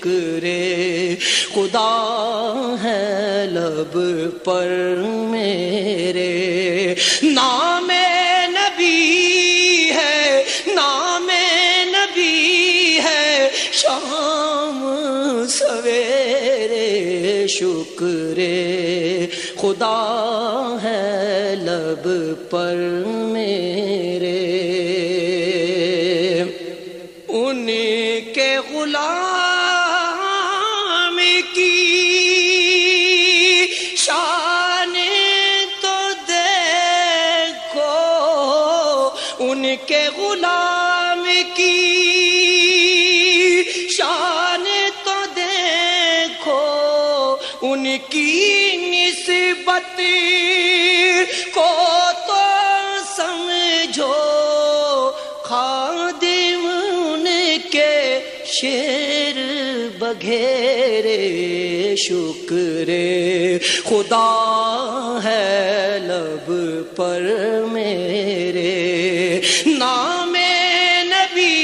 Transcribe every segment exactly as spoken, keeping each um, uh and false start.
شکر خدا ہے لب پر میرے، نام نبی ہے نام نبی ہے شام سویرے، شکر خدا ہے لب پر میرے، ان کے غلام کی شان تو دیکھو، ان کے غلام کی شان تو دیکھو، ان کی نسبت کو تو سمجھو، خادم ان کے شیر بگھیرے، شکر خدا ہے لب پر میرے، نام نبی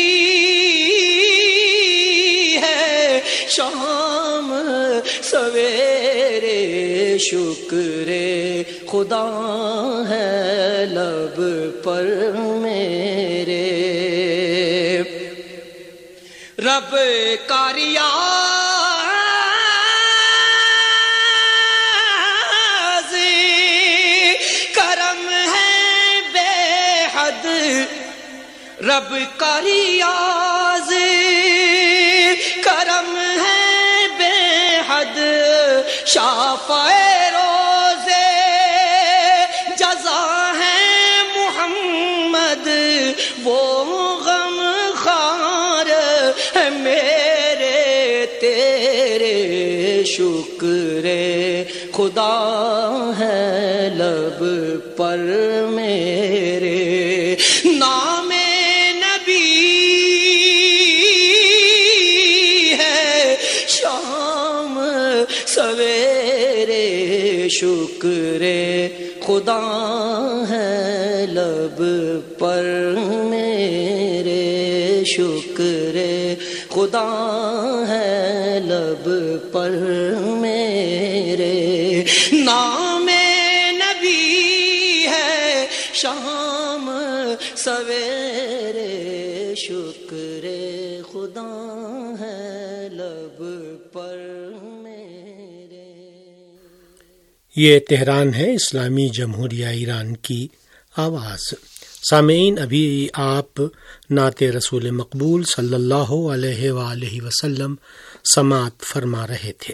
ہے شام سویرے، شکر خدا ہے لب پر میرے، رب کا ریاض کرم ہے بے حد، رب کا ریاض کرم ہے بے حد، شافع روزے جزا ہے محمد، وہ غم خار ہے میرے تیرے، شکر خدا ہے لب پر میرے، نام نبی ہے شام سویرے، شکر خدا ہے لب پر میرے، شکر خدا ہے لب پر میرے، نام نبی ہے شام سویرے، شکر خدا ہے لب پر میرے۔ یہ تہران ہے، اسلامی جمہوریہ ایران کی آواز۔ سامعین، ابھی آپ نعت رسول مقبول صلی اللہ علیہ وآلہ وسلم سماعت فرما رہے تھے۔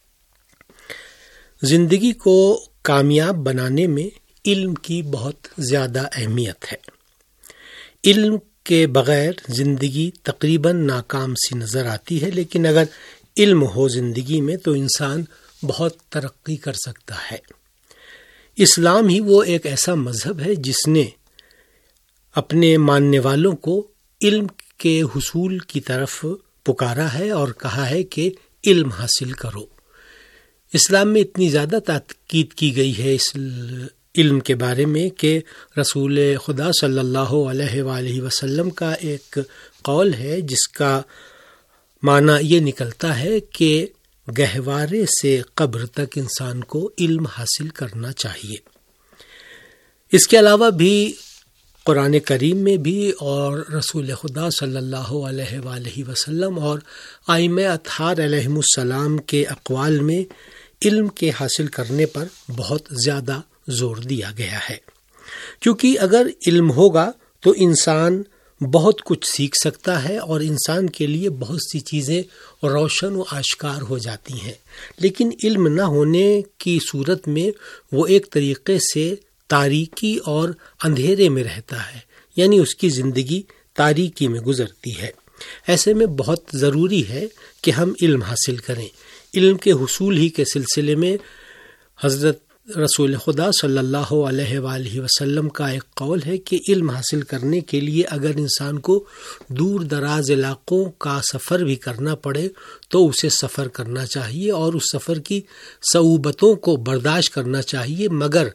زندگی کو کامیاب بنانے میں علم کی بہت زیادہ اہمیت ہے۔ علم کے بغیر زندگی تقریباً ناکام سی نظر آتی ہے، لیکن اگر علم ہو زندگی میں تو انسان بہت ترقی کر سکتا ہے۔ اسلام ہی وہ ایک ایسا مذہب ہے جس نے اپنے ماننے والوں کو علم کے حصول کی طرف پکارا ہے اور کہا ہے کہ علم حاصل کرو۔ اسلام میں اتنی زیادہ تاکید کی گئی ہے اس علم کے بارے میں کہ رسول خدا صلی اللہ علیہ وآلہ وسلم کا ایک قول ہے جس کا معنی یہ نکلتا ہے کہ گہوارے سے قبر تک انسان کو علم حاصل کرنا چاہیے۔ اس کے علاوہ بھی قرآن کریم میں بھی اور رسول خدا صلی اللہ علیہ وآلہ وسلم اور ائمہ اطہار علیہم السلام کے اقوال میں علم کے حاصل کرنے پر بہت زیادہ زور دیا گیا ہے، کیونکہ اگر علم ہوگا تو انسان بہت کچھ سیکھ سکتا ہے اور انسان کے لیے بہت سی چیزیں روشن و آشکار ہو جاتی ہیں، لیکن علم نہ ہونے کی صورت میں وہ ایک طریقے سے تاریکی اور اندھیرے میں رہتا ہے، یعنی اس کی زندگی تاریکی میں گزرتی ہے۔ ایسے میں بہت ضروری ہے کہ ہم علم حاصل کریں۔ علم کے حصول ہی کے سلسلے میں حضرت رسول خدا صلی اللہ علیہ وآلہ وسلم کا ایک قول ہے کہ علم حاصل کرنے کے لیے اگر انسان کو دور دراز علاقوں کا سفر بھی کرنا پڑے تو اسے سفر کرنا چاہیے اور اس سفر کی صعوبتوں کو برداشت کرنا چاہیے، مگر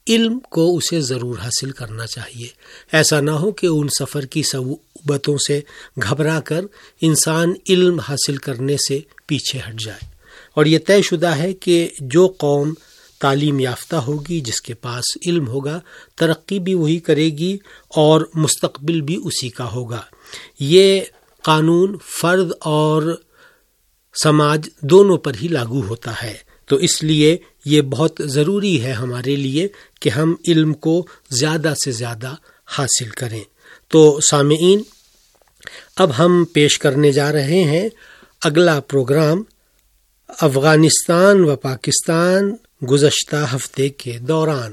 علم کو اسے ضرور حاصل کرنا چاہیے۔ ایسا نہ ہو کہ ان سفر کی صعوبتوں سے گھبرا کر انسان علم حاصل کرنے سے پیچھے ہٹ جائے۔ اور یہ طے شدہ ہے کہ جو قوم تعلیم یافتہ ہوگی، جس کے پاس علم ہوگا، ترقی بھی وہی کرے گی اور مستقبل بھی اسی کا ہوگا۔ یہ قانون فرد اور سماج دونوں پر ہی لاگو ہوتا ہے، تو اس لیے یہ بہت ضروری ہے ہمارے لیے کہ ہم علم کو زیادہ سے زیادہ حاصل کریں۔ تو سامعین، اب ہم پیش کرنے جا رہے ہیں اگلا پروگرام افغانستان و پاکستان گزشتہ ہفتے کے دوران۔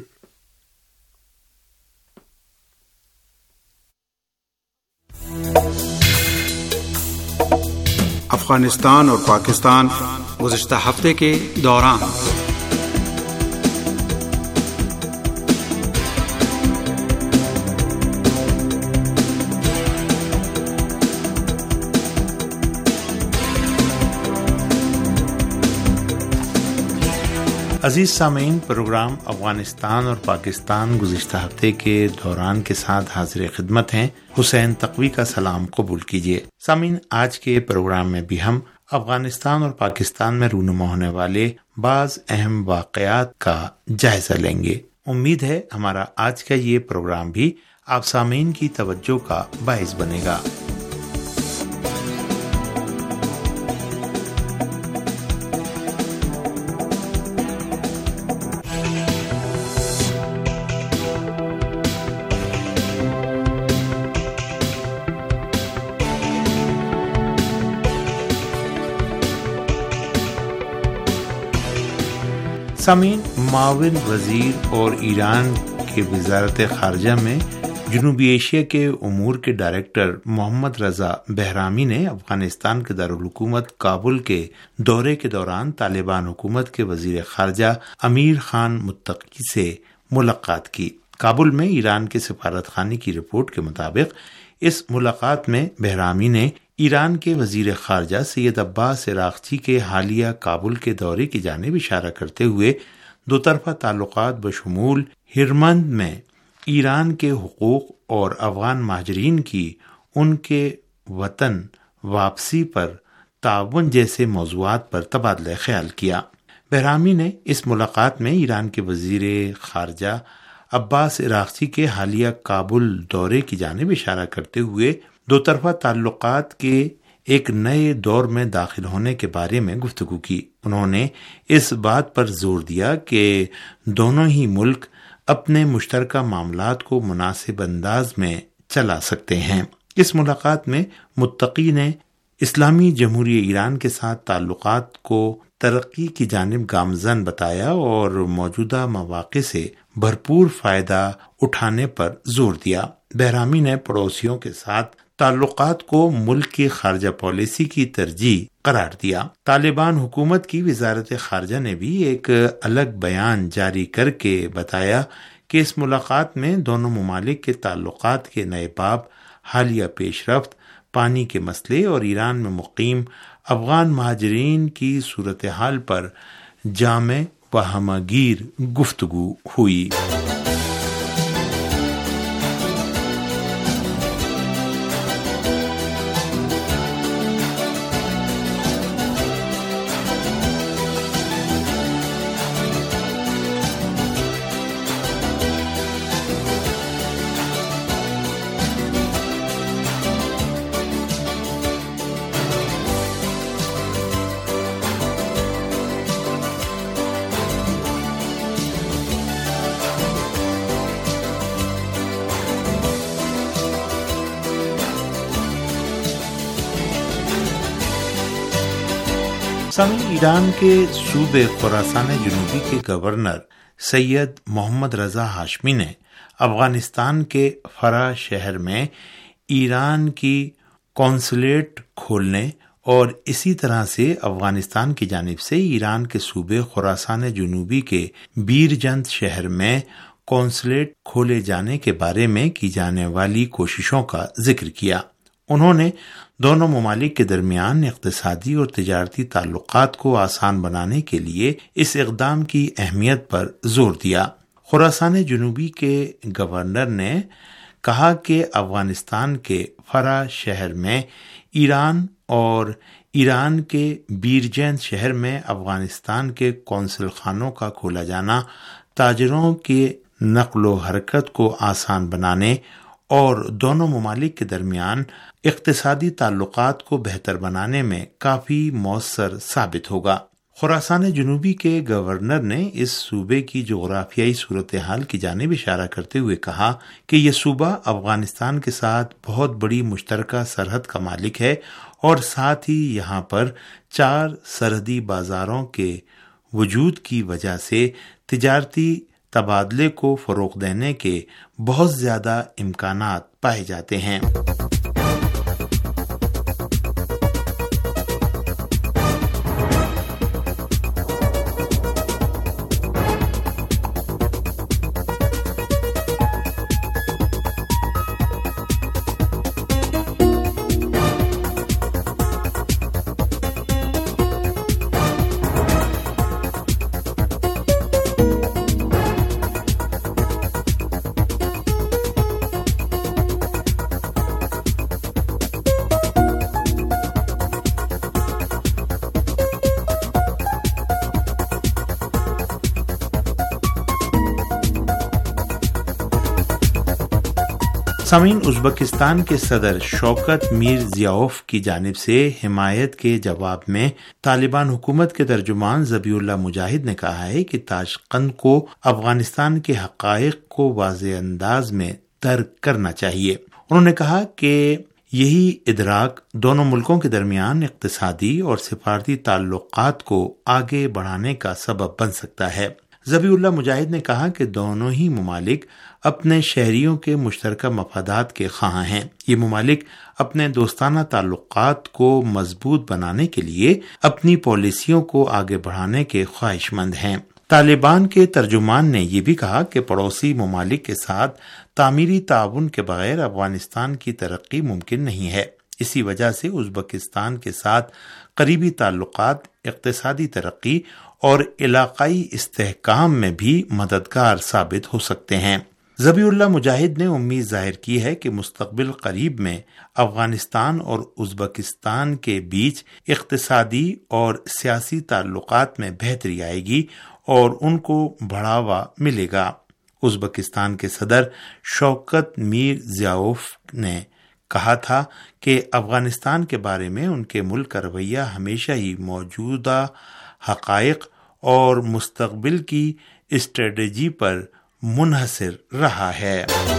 افغانستان اور پاکستان گزشتہ ہفتے کے دوران۔ عزیز سامعین، پروگرام افغانستان اور پاکستان گزشتہ ہفتے کے دوران کے ساتھ حاضر خدمت ہیں۔ حسین تقوی کا سلام قبول کیجیے۔ سامعین، آج کے پروگرام میں بھی ہم افغانستان اور پاکستان میں رونما ہونے والے بعض اہم واقعات کا جائزہ لیں گے۔ امید ہے ہمارا آج کا یہ پروگرام بھی آپ سامعین کی توجہ کا باعث بنے گا۔ سامعین، معاون وزیر اور ایران کے وزارت خارجہ میں جنوبی ایشیا کے امور کے ڈائریکٹر محمد رضا بہرامی نے افغانستان کے دارالحکومت کابل کے دورے کے دوران طالبان حکومت کے وزیر خارجہ امیر خان متقی سے ملاقات کی۔ کابل میں ایران کے سفارت خانے کی رپورٹ کے مطابق اس ملاقات میں بہرامی نے ایران کے وزیر خارجہ سید عباس عراقچی کے حالیہ کابل کے دورے کی جانب اشارہ کرتے ہوئے دو طرفہ تعلقات بشمول ہرمند میں ایران کے حقوق اور افغان مہاجرین کی ان کے وطن واپسی پر تعاون جیسے موضوعات پر تبادلہ خیال کیا۔ بہرامی نے اس ملاقات میں ایران کے وزیر خارجہ عباس عراقچی کے حالیہ کابل دورے کی جانب اشارہ کرتے ہوئے دو طرفہ تعلقات کے ایک نئے دور میں داخل ہونے کے بارے میں گفتگو کی۔ انہوں نے اس بات پر زور دیا کہ دونوں ہی ملک اپنے مشترکہ معاملات کو مناسب انداز میں چلا سکتے ہیں۔ اس ملاقات میں متقی نے اسلامی جمہوریہ ایران کے ساتھ تعلقات کو ترقی کی جانب گامزن بتایا اور موجودہ مواقع سے بھرپور فائدہ اٹھانے پر زور دیا۔ بہرامی نے پڑوسیوں کے ساتھ تعلقات کو ملک کی خارجہ پالیسی کی ترجیح قرار دیا۔ طالبان حکومت کی وزارت خارجہ نے بھی ایک الگ بیان جاری کر کے بتایا کہ اس ملاقات میں دونوں ممالک کے تعلقات کے نئے باب، حالیہ پیش رفت، پانی کے مسئلے اور ایران میں مقیم افغان مہاجرین کی صورتحال پر جامع و ہمگیر گفتگو ہوئی۔ سامعین، ایران کے صوبے خراسان جنوبی کے گورنر سید محمد رضا ہاشمی نے افغانستان کے فرا شہر میں ایران کی قونصلیٹ کھولنے اور اسی طرح سے افغانستان کی جانب سے ایران کے صوبے خراسان جنوبی کے بیرجند شہر میں قونصلیٹ کھولے جانے کے بارے میں کی جانے والی کوششوں کا ذکر کیا۔ انہوں نے دونوں ممالک کے درمیان اقتصادی اور تجارتی تعلقات کو آسان بنانے کے لیے اس اقدام کی اہمیت پر زور دیا۔ خراسان جنوبی کے گورنر نے کہا کہ افغانستان کے فرا شہر میں ایران اور ایران کے بیرجین شہر میں افغانستان کے قونصل خانوں کا کھولا جانا تاجروں کے نقل و حرکت کو آسان بنانے اور دونوں ممالک کے درمیان اقتصادی تعلقات کو بہتر بنانے میں کافی مؤثر ثابت ہوگا۔ خراسان جنوبی کے گورنر نے اس صوبے کی جغرافیائی صورتحال کی جانب اشارہ کرتے ہوئے کہا کہ یہ صوبہ افغانستان کے ساتھ بہت بڑی مشترکہ سرحد کا مالک ہے اور ساتھ ہی یہاں پر چار سرحدی بازاروں کے وجود کی وجہ سے تجارتی تبادلے کو فروغ دینے کے بہت زیادہ امکانات پائے جاتے ہیں۔ سامعین، ازبکستان کے صدر شوکت میر زیاؤف کی جانب سے حمایت کے جواب میں طالبان حکومت کے ترجمان ذبیح اللہ مجاہد نے کہا ہے کہ تاشقند کو افغانستان کے حقائق کو واضح انداز میں درک کرنا چاہیے۔ انہوں نے کہا کہ یہی ادراک دونوں ملکوں کے درمیان اقتصادی اور سفارتی تعلقات کو آگے بڑھانے کا سبب بن سکتا ہے۔ ذبیح اللہ مجاہد نے کہا کہ دونوں ہی ممالک اپنے شہریوں کے مشترکہ مفادات کے خواہاں ہیں۔ یہ ممالک اپنے دوستانہ تعلقات کو مضبوط بنانے کے لیے اپنی پالیسیوں کو آگے بڑھانے کے خواہش مند ہیں۔ طالبان کے ترجمان نے یہ بھی کہا کہ پڑوسی ممالک کے ساتھ تعمیری تعاون کے بغیر افغانستان کی ترقی ممکن نہیں ہے۔ اسی وجہ سے ازبکستان کے ساتھ قریبی تعلقات اقتصادی ترقی اور علاقائی استحکام میں بھی مددگار ثابت ہو سکتے ہیں۔ ذبیح اللہ مجاہد نے امید ظاہر کی ہے کہ مستقبل قریب میں افغانستان اور ازبکستان کے بیچ اقتصادی اور سیاسی تعلقات میں بہتری آئے گی اور ان کو بڑھاوا ملے گا۔ ازبکستان کے صدر شوکت میر زیاؤف نے کہا تھا کہ افغانستان کے بارے میں ان کے ملک کا رویہ ہمیشہ ہی موجودہ حقائق اور مستقبل کی اسٹریٹجی پر منحصر رہا ہے۔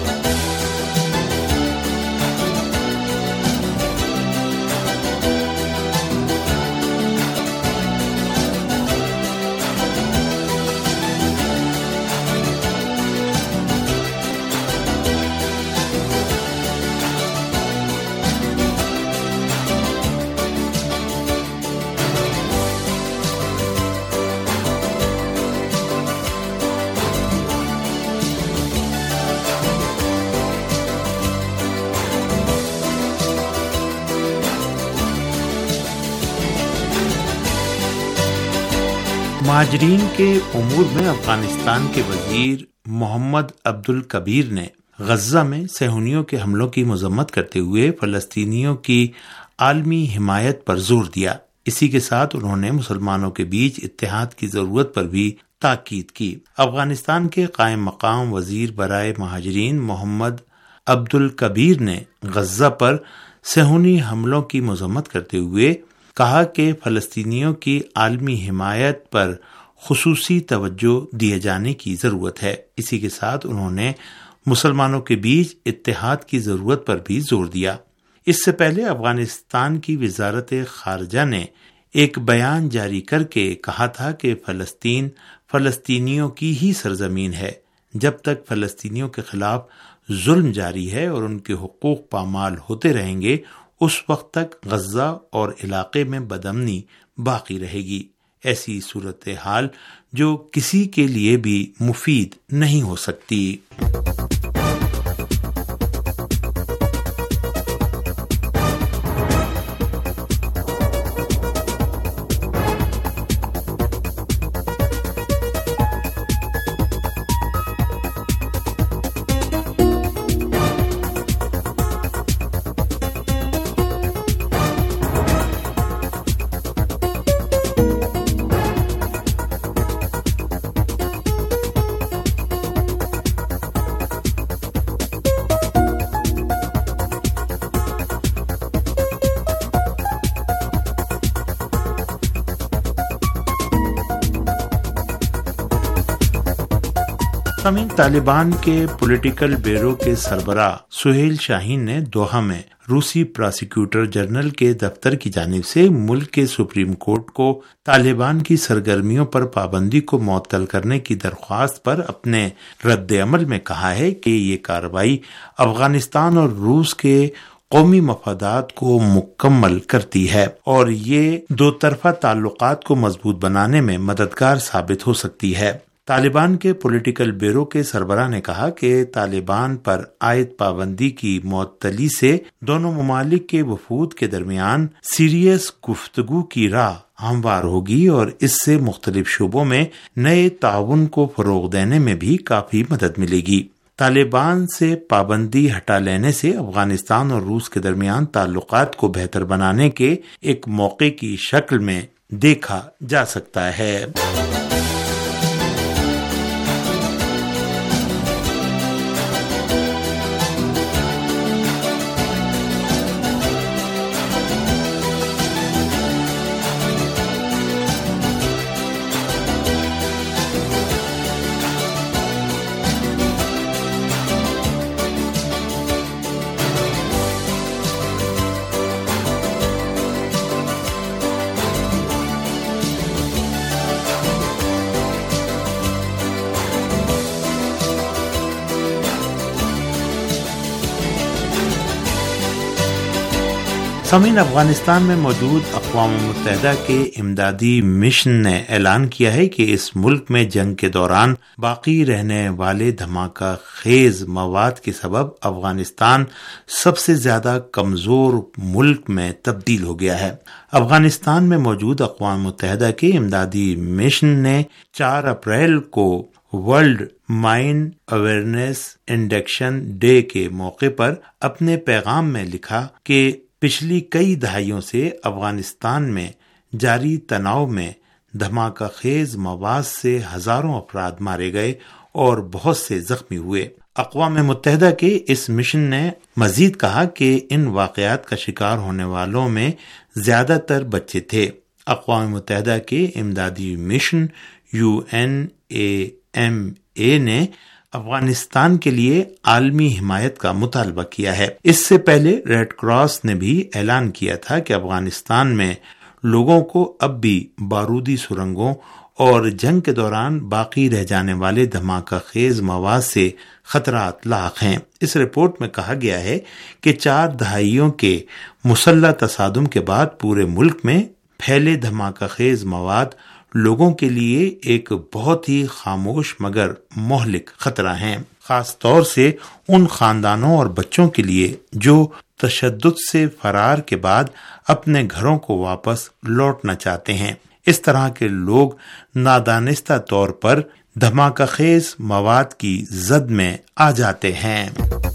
مہاجرین کے امور میں افغانستان کے وزیر محمد عبد الکبیر نے غزہ میں صہیونیوں کے حملوں کی مذمت کرتے ہوئے فلسطینیوں کی عالمی حمایت پر زور دیا۔ اسی کے ساتھ انہوں نے مسلمانوں کے بیچ اتحاد کی ضرورت پر بھی تاکید کی۔ افغانستان کے قائم مقام وزیر برائے مہاجرین محمد عبد الکبیر نے غزہ پر صہیونی حملوں کی مذمت کرتے ہوئے کہا کہ فلسطینیوں کی عالمی حمایت پر خصوصی توجہ دیے جانے کی ضرورت ہے۔ اسی کے ساتھ انہوں نے مسلمانوں کے بیچ اتحاد کی ضرورت پر بھی زور دیا۔ اس سے پہلے افغانستان کی وزارت خارجہ نے ایک بیان جاری کر کے کہا تھا کہ فلسطین فلسطینیوں کی ہی سرزمین ہے۔ جب تک فلسطینیوں کے خلاف ظلم جاری ہے اور ان کے حقوق پامال ہوتے رہیں گے، اس وقت تک غزہ اور علاقے میں بدامنی باقی رہے گی۔ ایسی صورتحال جو کسی کے لیے بھی مفید نہیں ہو سکتی۔ سامعین، طالبان کے پولیٹیکل بیورو کے سربراہ سہیل شاہین نے دوحہ میں روسی پراسیکیوٹر جنرل کے دفتر کی جانب سے ملک کے سپریم کورٹ کو طالبان کی سرگرمیوں پر پابندی کو معطل کرنے کی درخواست پر اپنے رد عمل میں کہا ہے کہ یہ کارروائی افغانستان اور روس کے قومی مفادات کو مکمل کرتی ہے اور یہ دو طرفہ تعلقات کو مضبوط بنانے میں مددگار ثابت ہو سکتی ہے۔ طالبان کے پولیٹیکل بیورو کے سربراہ نے کہا کہ طالبان پر عائد پابندی کی معطلی سے دونوں ممالک کے وفود کے درمیان سیریس گفتگو کی راہ ہموار ہوگی اور اس سے مختلف شعبوں میں نئے تعاون کو فروغ دینے میں بھی کافی مدد ملے گی۔ طالبان سے پابندی ہٹا لینے سے افغانستان اور روس کے درمیان تعلقات کو بہتر بنانے کے ایک موقع کی شکل میں دیکھا جا سکتا ہے۔ سامعین، افغانستان میں موجود اقوام متحدہ کے امدادی مشن نے اعلان کیا ہے کہ اس ملک میں جنگ کے دوران باقی رہنے والے دھماکہ خیز مواد کے سبب افغانستان سب سے زیادہ کمزور ملک میں تبدیل ہو گیا ہے۔ افغانستان میں موجود اقوام متحدہ کے امدادی مشن نے چار اپریل کو world mine awareness induction day کے موقع پر اپنے پیغام میں لکھا کہ پچھلی کئی دہائیوں سے افغانستان میں جاری تناؤ میں دھماکہ خیز مواد سے ہزاروں افراد مارے گئے اور بہت سے زخمی ہوئے۔ اقوام متحدہ کے اس مشن نے مزید کہا کہ ان واقعات کا شکار ہونے والوں میں زیادہ تر بچے تھے۔ اقوام متحدہ کے امدادی mission U N A M A نے افغانستان کے لیے عالمی حمایت کا مطالبہ کیا ہے۔ اس سے پہلے ریڈ کراس نے بھی اعلان کیا تھا کہ افغانستان میں لوگوں کو اب بھی بارودی سرنگوں اور جنگ کے دوران باقی رہ جانے والے دھماکہ خیز مواد سے خطرات لاحق ہیں۔ اس رپورٹ میں کہا گیا ہے کہ چار دہائیوں کے مسلح تصادم کے بعد پورے ملک میں پھیلے دھماکہ خیز مواد لوگوں کے لیے ایک بہت ہی خاموش مگر مہلک خطرہ ہیں، خاص طور سے ان خاندانوں اور بچوں کے لیے جو تشدد سے فرار کے بعد اپنے گھروں کو واپس لوٹنا چاہتے ہیں۔ اس طرح کے لوگ نادانستہ طور پر دھماکہ خیز مواد کی زد میں آ جاتے ہیں۔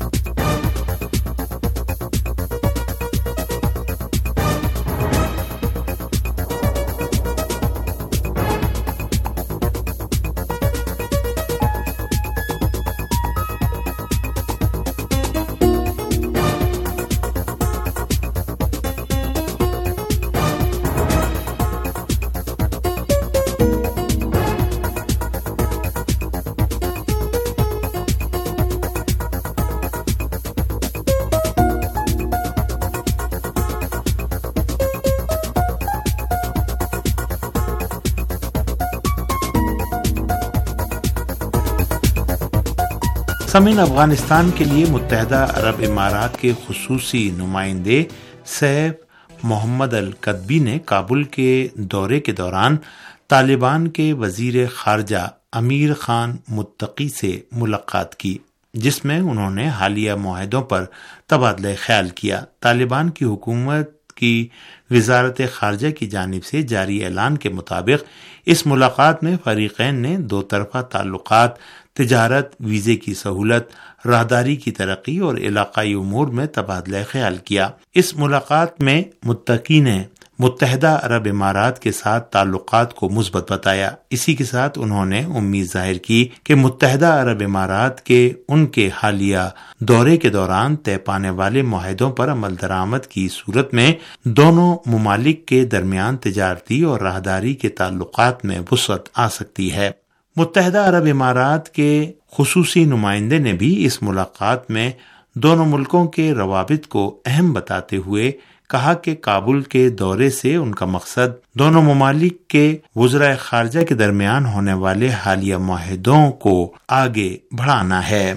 سامعین، افغانستان کے لیے متحدہ عرب امارات کے خصوصی نمائندے سیف محمد القطبی نے کابل کے دورے کے دوران طالبان کے وزیر خارجہ امیر خان متقی سے ملاقات کی، جس میں انہوں نے حالیہ معاہدوں پر تبادلہ خیال کیا۔ طالبان کی حکومت کی وزارت خارجہ کی جانب سے جاری اعلان کے مطابق اس ملاقات میں فریقین نے دو طرفہ تعلقات، تجارت، ویزے کی سہولت، راہداری کی ترقی اور علاقائی امور میں تبادلہ خیال کیا۔ اس ملاقات میں متقی نے متحدہ عرب امارات کے ساتھ تعلقات کو مثبت بتایا۔ اسی کے ساتھ انہوں نے امید ظاہر کی کہ متحدہ عرب امارات کے ان کے حالیہ دورے کے دوران طے پانے والے معاہدوں پر عمل درآمد کی صورت میں دونوں ممالک کے درمیان تجارتی اور راہداری کے تعلقات میں وسعت آ سکتی ہے۔ متحدہ عرب امارات کے خصوصی نمائندے نے بھی اس ملاقات میں دونوں ملکوں کے روابط کو اہم بتاتے ہوئے کہا کہ کابل کے دورے سے ان کا مقصد دونوں ممالک کے وزرائے خارجہ کے درمیان ہونے والے حالیہ معاہدوں کو آگے بڑھانا ہے۔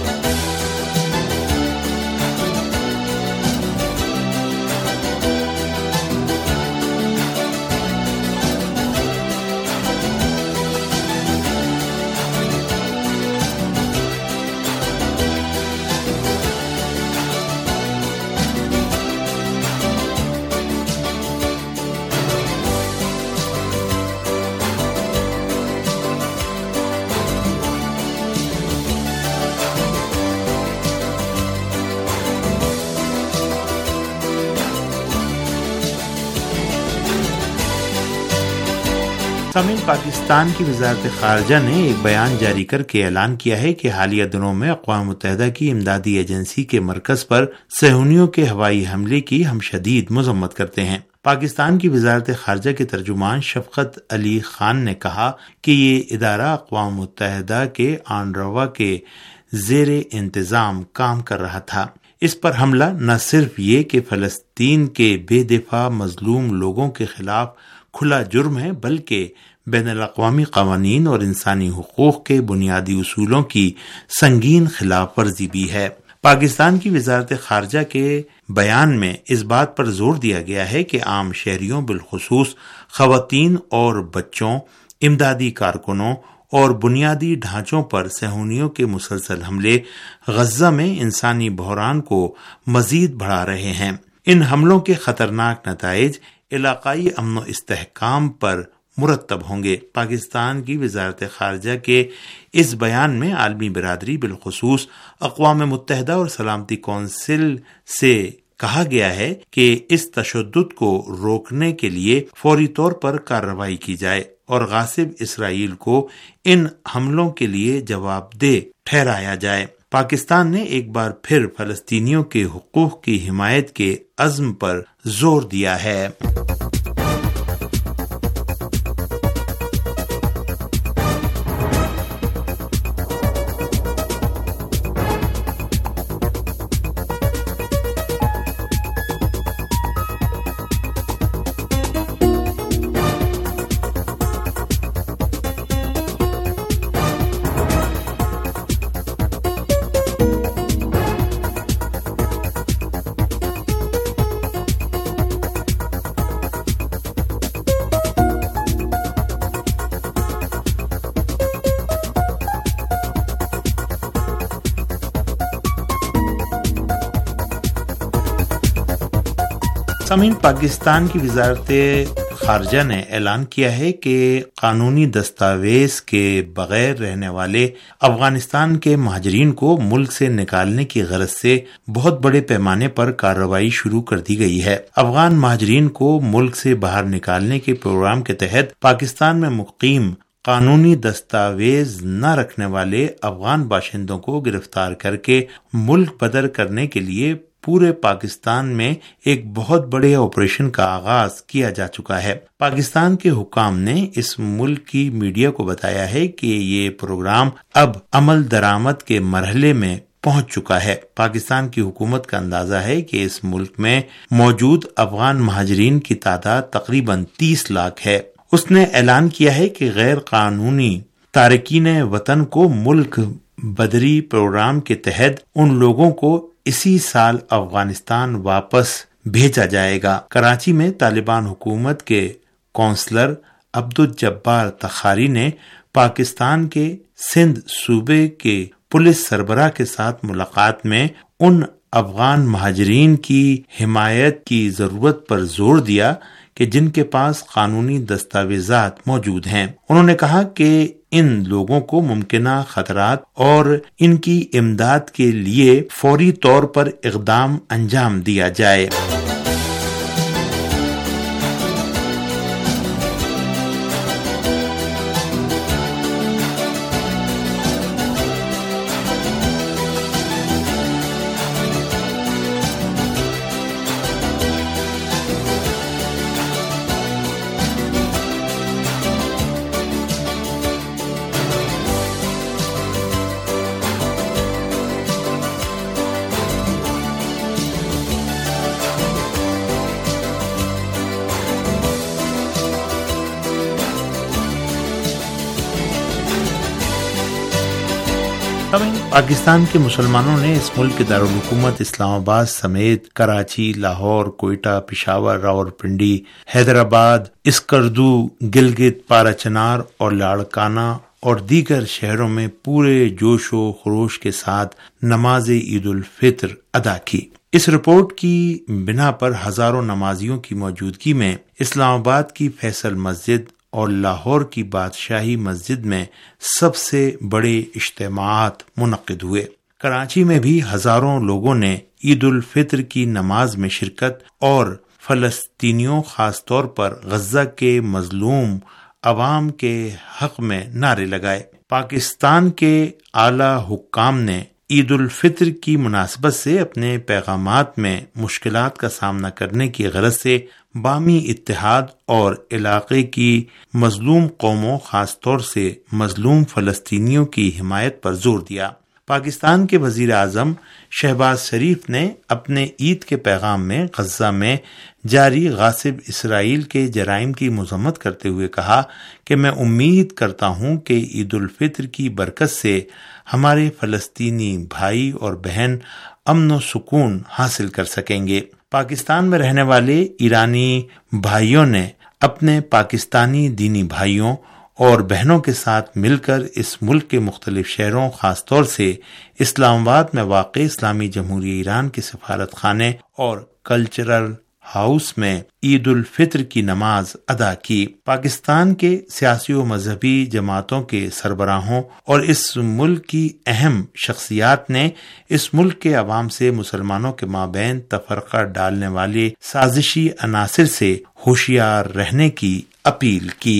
سامعین، پاکستان کی وزارت خارجہ نے ایک بیان جاری کر کے اعلان کیا ہے کہ حالیہ دنوں میں اقوام متحدہ کی امدادی ایجنسی کے مرکز پر صہیونیوں کے ہوائی حملے کی ہم شدید مذمت کرتے ہیں۔ پاکستان کی وزارت خارجہ کے ترجمان شفقت علی خان نے کہا کہ یہ ادارہ اقوام متحدہ کے آنروا کے زیر انتظام کام کر رہا تھا۔ اس پر حملہ نہ صرف یہ کہ فلسطین کے بے دفاع مظلوم لوگوں کے خلاف کھلا جرم ہے، بلکہ بین الاقوامی قوانین اور انسانی حقوق کے بنیادی اصولوں کی سنگین خلاف ورزی بھی ہے۔ پاکستان کی وزارت خارجہ کے بیان میں اس بات پر زور دیا گیا ہے کہ عام شہریوں بالخصوص خواتین اور بچوں، امدادی کارکنوں اور بنیادی ڈھانچوں پر صہیونیوں کے مسلسل حملے غزہ میں انسانی بحران کو مزید بڑھا رہے ہیں۔ ان حملوں کے خطرناک نتائج علاقائی امن و استحکام پر مرتب ہوں گے۔ پاکستان کی وزارت خارجہ کے اس بیان میں عالمی برادری بالخصوص اقوام متحدہ اور سلامتی کونسل سے کہا گیا ہے کہ اس تشدد کو روکنے کے لیے فوری طور پر کارروائی کی جائے اور غاصب اسرائیل کو ان حملوں کے لیے جواب دہ ٹھہرایا جائے۔ پاکستان نے ایک بار پھر فلسطینیوں کے حقوق کی حمایت کے عزم پر زور دیا ہے۔ سامعین، پاکستان کی وزارت خارجہ نے اعلان کیا ہے کہ قانونی دستاویز کے بغیر رہنے والے افغانستان کے مہاجرین کو ملک سے نکالنے کی غرض سے بہت بڑے پیمانے پر کارروائی شروع کر دی گئی ہے۔ افغان مہاجرین کو ملک سے باہر نکالنے کے پروگرام کے تحت پاکستان میں مقیم قانونی دستاویز نہ رکھنے والے افغان باشندوں کو گرفتار کر کے ملک بدر کرنے کے لیے پورے پاکستان میں ایک بہت بڑے آپریشن کا آغاز کیا جا چکا ہے۔ پاکستان کے حکام نے اس ملک کی میڈیا کو بتایا ہے کہ یہ پروگرام اب عمل درآمد کے مرحلے میں پہنچ چکا ہے۔ پاکستان کی حکومت کا اندازہ ہے کہ اس ملک میں موجود افغان مہاجرین کی تعداد تقریباً تیس لاکھ ہے۔ اس نے اعلان کیا ہے کہ غیر قانونی تارکین وطن کو ملک بدری پروگرام کے تحت ان لوگوں کو اسی سال افغانستان واپس بھیجا جائے گا۔ کراچی میں طالبان حکومت کے کونسلر عبدالجبار تخاری نے پاکستان کے سندھ صوبے کے پولیس سربراہ کے ساتھ ملاقات میں ان افغان مہاجرین کی حمایت کی ضرورت پر زور دیا کہ جن کے پاس قانونی دستاویزات موجود ہیں۔ انہوں نے کہا کہ ان لوگوں کو ممکنہ خطرات اور ان کی امداد کے لیے فوری طور پر اقدام انجام دیا جائے۔ پاکستان کے مسلمانوں نے اس ملک کے دارالحکومت اسلام آباد سمیت کراچی، لاہور، کوئٹہ، پشاور، راولپنڈی، حیدرآباد، اسکردو، گلگت، پارا چنار اور لاڑکانہ اور دیگر شہروں میں پورے جوش و خروش کے ساتھ نماز عید الفطر ادا کی۔ اس رپورٹ کی بنا پر ہزاروں نمازیوں کی موجودگی میں اسلام آباد کی فیصل مسجد اور لاہور کی بادشاہی مسجد میں سب سے بڑے اجتماعات منعقد ہوئے۔ کراچی میں بھی ہزاروں لوگوں نے عید الفطر کی نماز میں شرکت اور فلسطینیوں، خاص طور پر غزہ کے مظلوم عوام کے حق میں نعرے لگائے۔ پاکستان کے اعلیٰ حکام نے عید الفطر کی مناسبت سے اپنے پیغامات میں مشکلات کا سامنا کرنے کی غرض سے باہمی اتحاد اور علاقے کی مظلوم قوموں، خاص طور سے مظلوم فلسطینیوں کی حمایت پر زور دیا۔ پاکستان کے وزیر اعظم شہباز شریف نے اپنے عید کے پیغام میں غزہ میں جاری غاصب اسرائیل کے جرائم کی مذمت کرتے ہوئے کہا کہ میں امید کرتا ہوں کہ عید الفطر کی برکت سے ہمارے فلسطینی بھائی اور بہن امن و سکون حاصل کر سکیں گے۔ پاکستان میں رہنے والے ایرانی بھائیوں نے اپنے پاکستانی دینی بھائیوں اور بہنوں کے ساتھ مل کر اس ملک کے مختلف شہروں، خاص طور سے اسلام آباد میں واقع اسلامی جمہوریہ ایران کے سفارت خانے اور کلچرل ہاؤس میں عید الفطر کی نماز ادا کی۔ پاکستان کے سیاسی و مذہبی جماعتوں کے سربراہوں اور اس ملک کی اہم شخصیات نے اس ملک کے عوام سے مسلمانوں کے مابین تفرقہ ڈالنے والے سازشی عناصر سے ہوشیار رہنے کی اپیل کی۔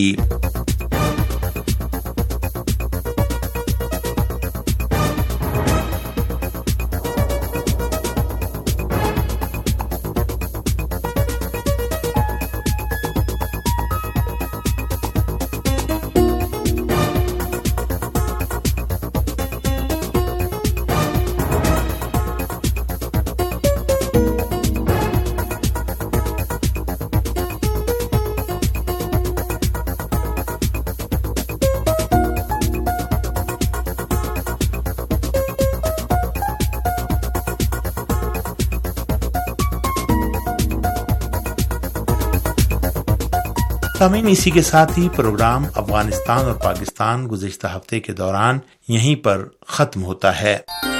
سامعین، اسی کے ساتھ ہی پروگرام افغانستان اور پاکستان گزشتہ ہفتے کے دوران یہیں پر ختم ہوتا ہے۔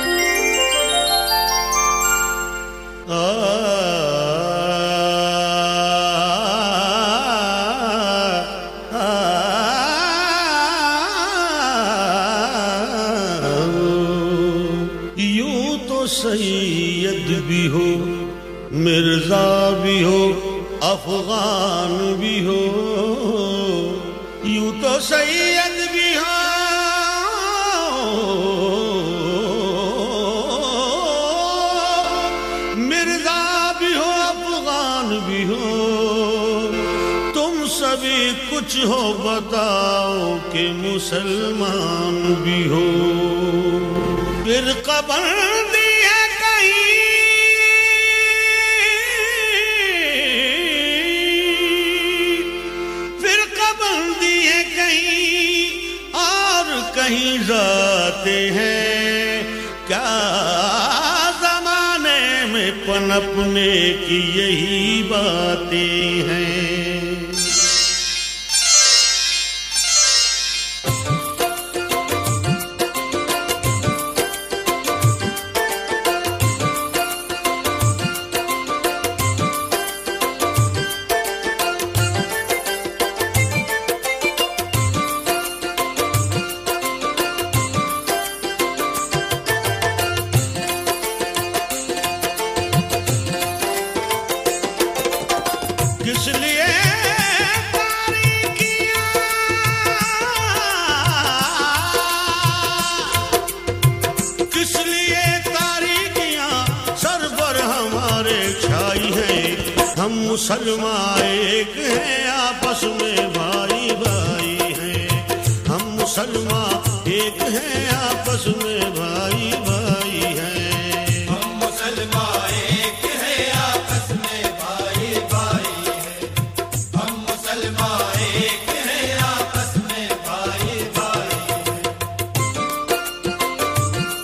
یوں تو سید بھی ہو، مرزا بھی ہو، افغان بھی ہو، یوں تو سید بھی ہو، مرزا بھی ہو، افغان بھی ہو، تم سبھی کچھ ہو، بتاؤ کہ مسلمان بھی ہو۔ پھر قبندی کہیں جاتے ہیں، کیا زمانے میں پنپنے کی یہی باتیں ہیں۔ کس لیے تاریکیاں، کس لیے تاریکیاں سر پر ہمارے چھائی ہیں، ہم مسلمان ایک ہیں، آپس میں بھائی بھائی ہیں، ہم مسلمان ایک ہیں، آپس میں بھائی بھائی ہیں، ہم مسلمان ایک ہیں، آپس میں بھائی بھائی ہیں، ہم مسلمان ایک ہیں، آپس میں بھائی بھائی ہیں۔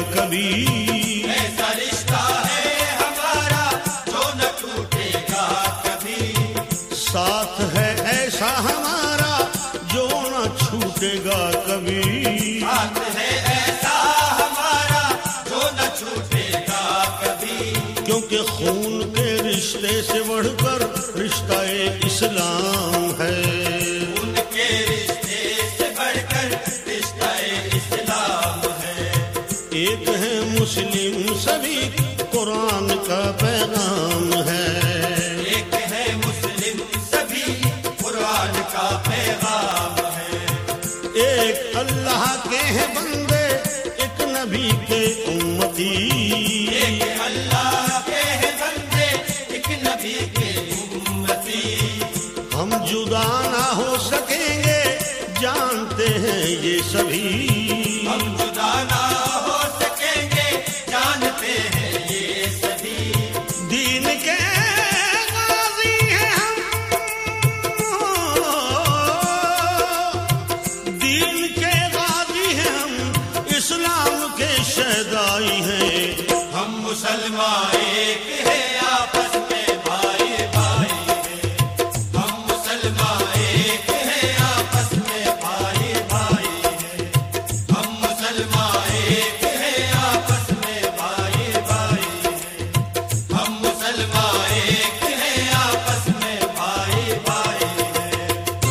کبھی، ایسا رشتہ ہے ہمارا جو نہ ٹوٹے گا کبھی، ساتھ ہے ایسا ہمارا جو نہ چھوٹے گا کبھی، ساتھ ہے ایسا ہمارا جو نہ چھوٹے گا کبھی، کیونکہ خون کے رشتے سے بڑھ کر رشتہ اسلام ہے، ان کے رشتے سے بڑھ کر رشتہ اسلام ہے، ایک ہے مسلم سبھی قرآن کا پیغام ہے، ایک ہے مسلم سبھی قرآن کا پیغام ہے، ایک اللہ کے ہیں بندے ایک نبی کے امتی، ایک اللہ کے ہیں بندے ایک نبی کے امتی، ہم جدا نہ ہو سکیں گے جانتے ہیں یہ سبھی، ہم جدا نہ ہو سکیں گے جانتے ہیں یہ سبھی، دین کے غازی ہیں ہم، دین کے غازی ہیں ہم، اسلام کے شہدائی ہیں، ہم مسلمان ایک ہے آپس میں بھائی بھائی ہیں، ہم مسلمان ایک ہے آپس میں بھائی بھائی ہیں، ہم مسلمان ایک ہے آپس میں بھائی بھائی ہیں، ہم مسلمان ایک ہے آپس میں بھائی بھائی ہیں۔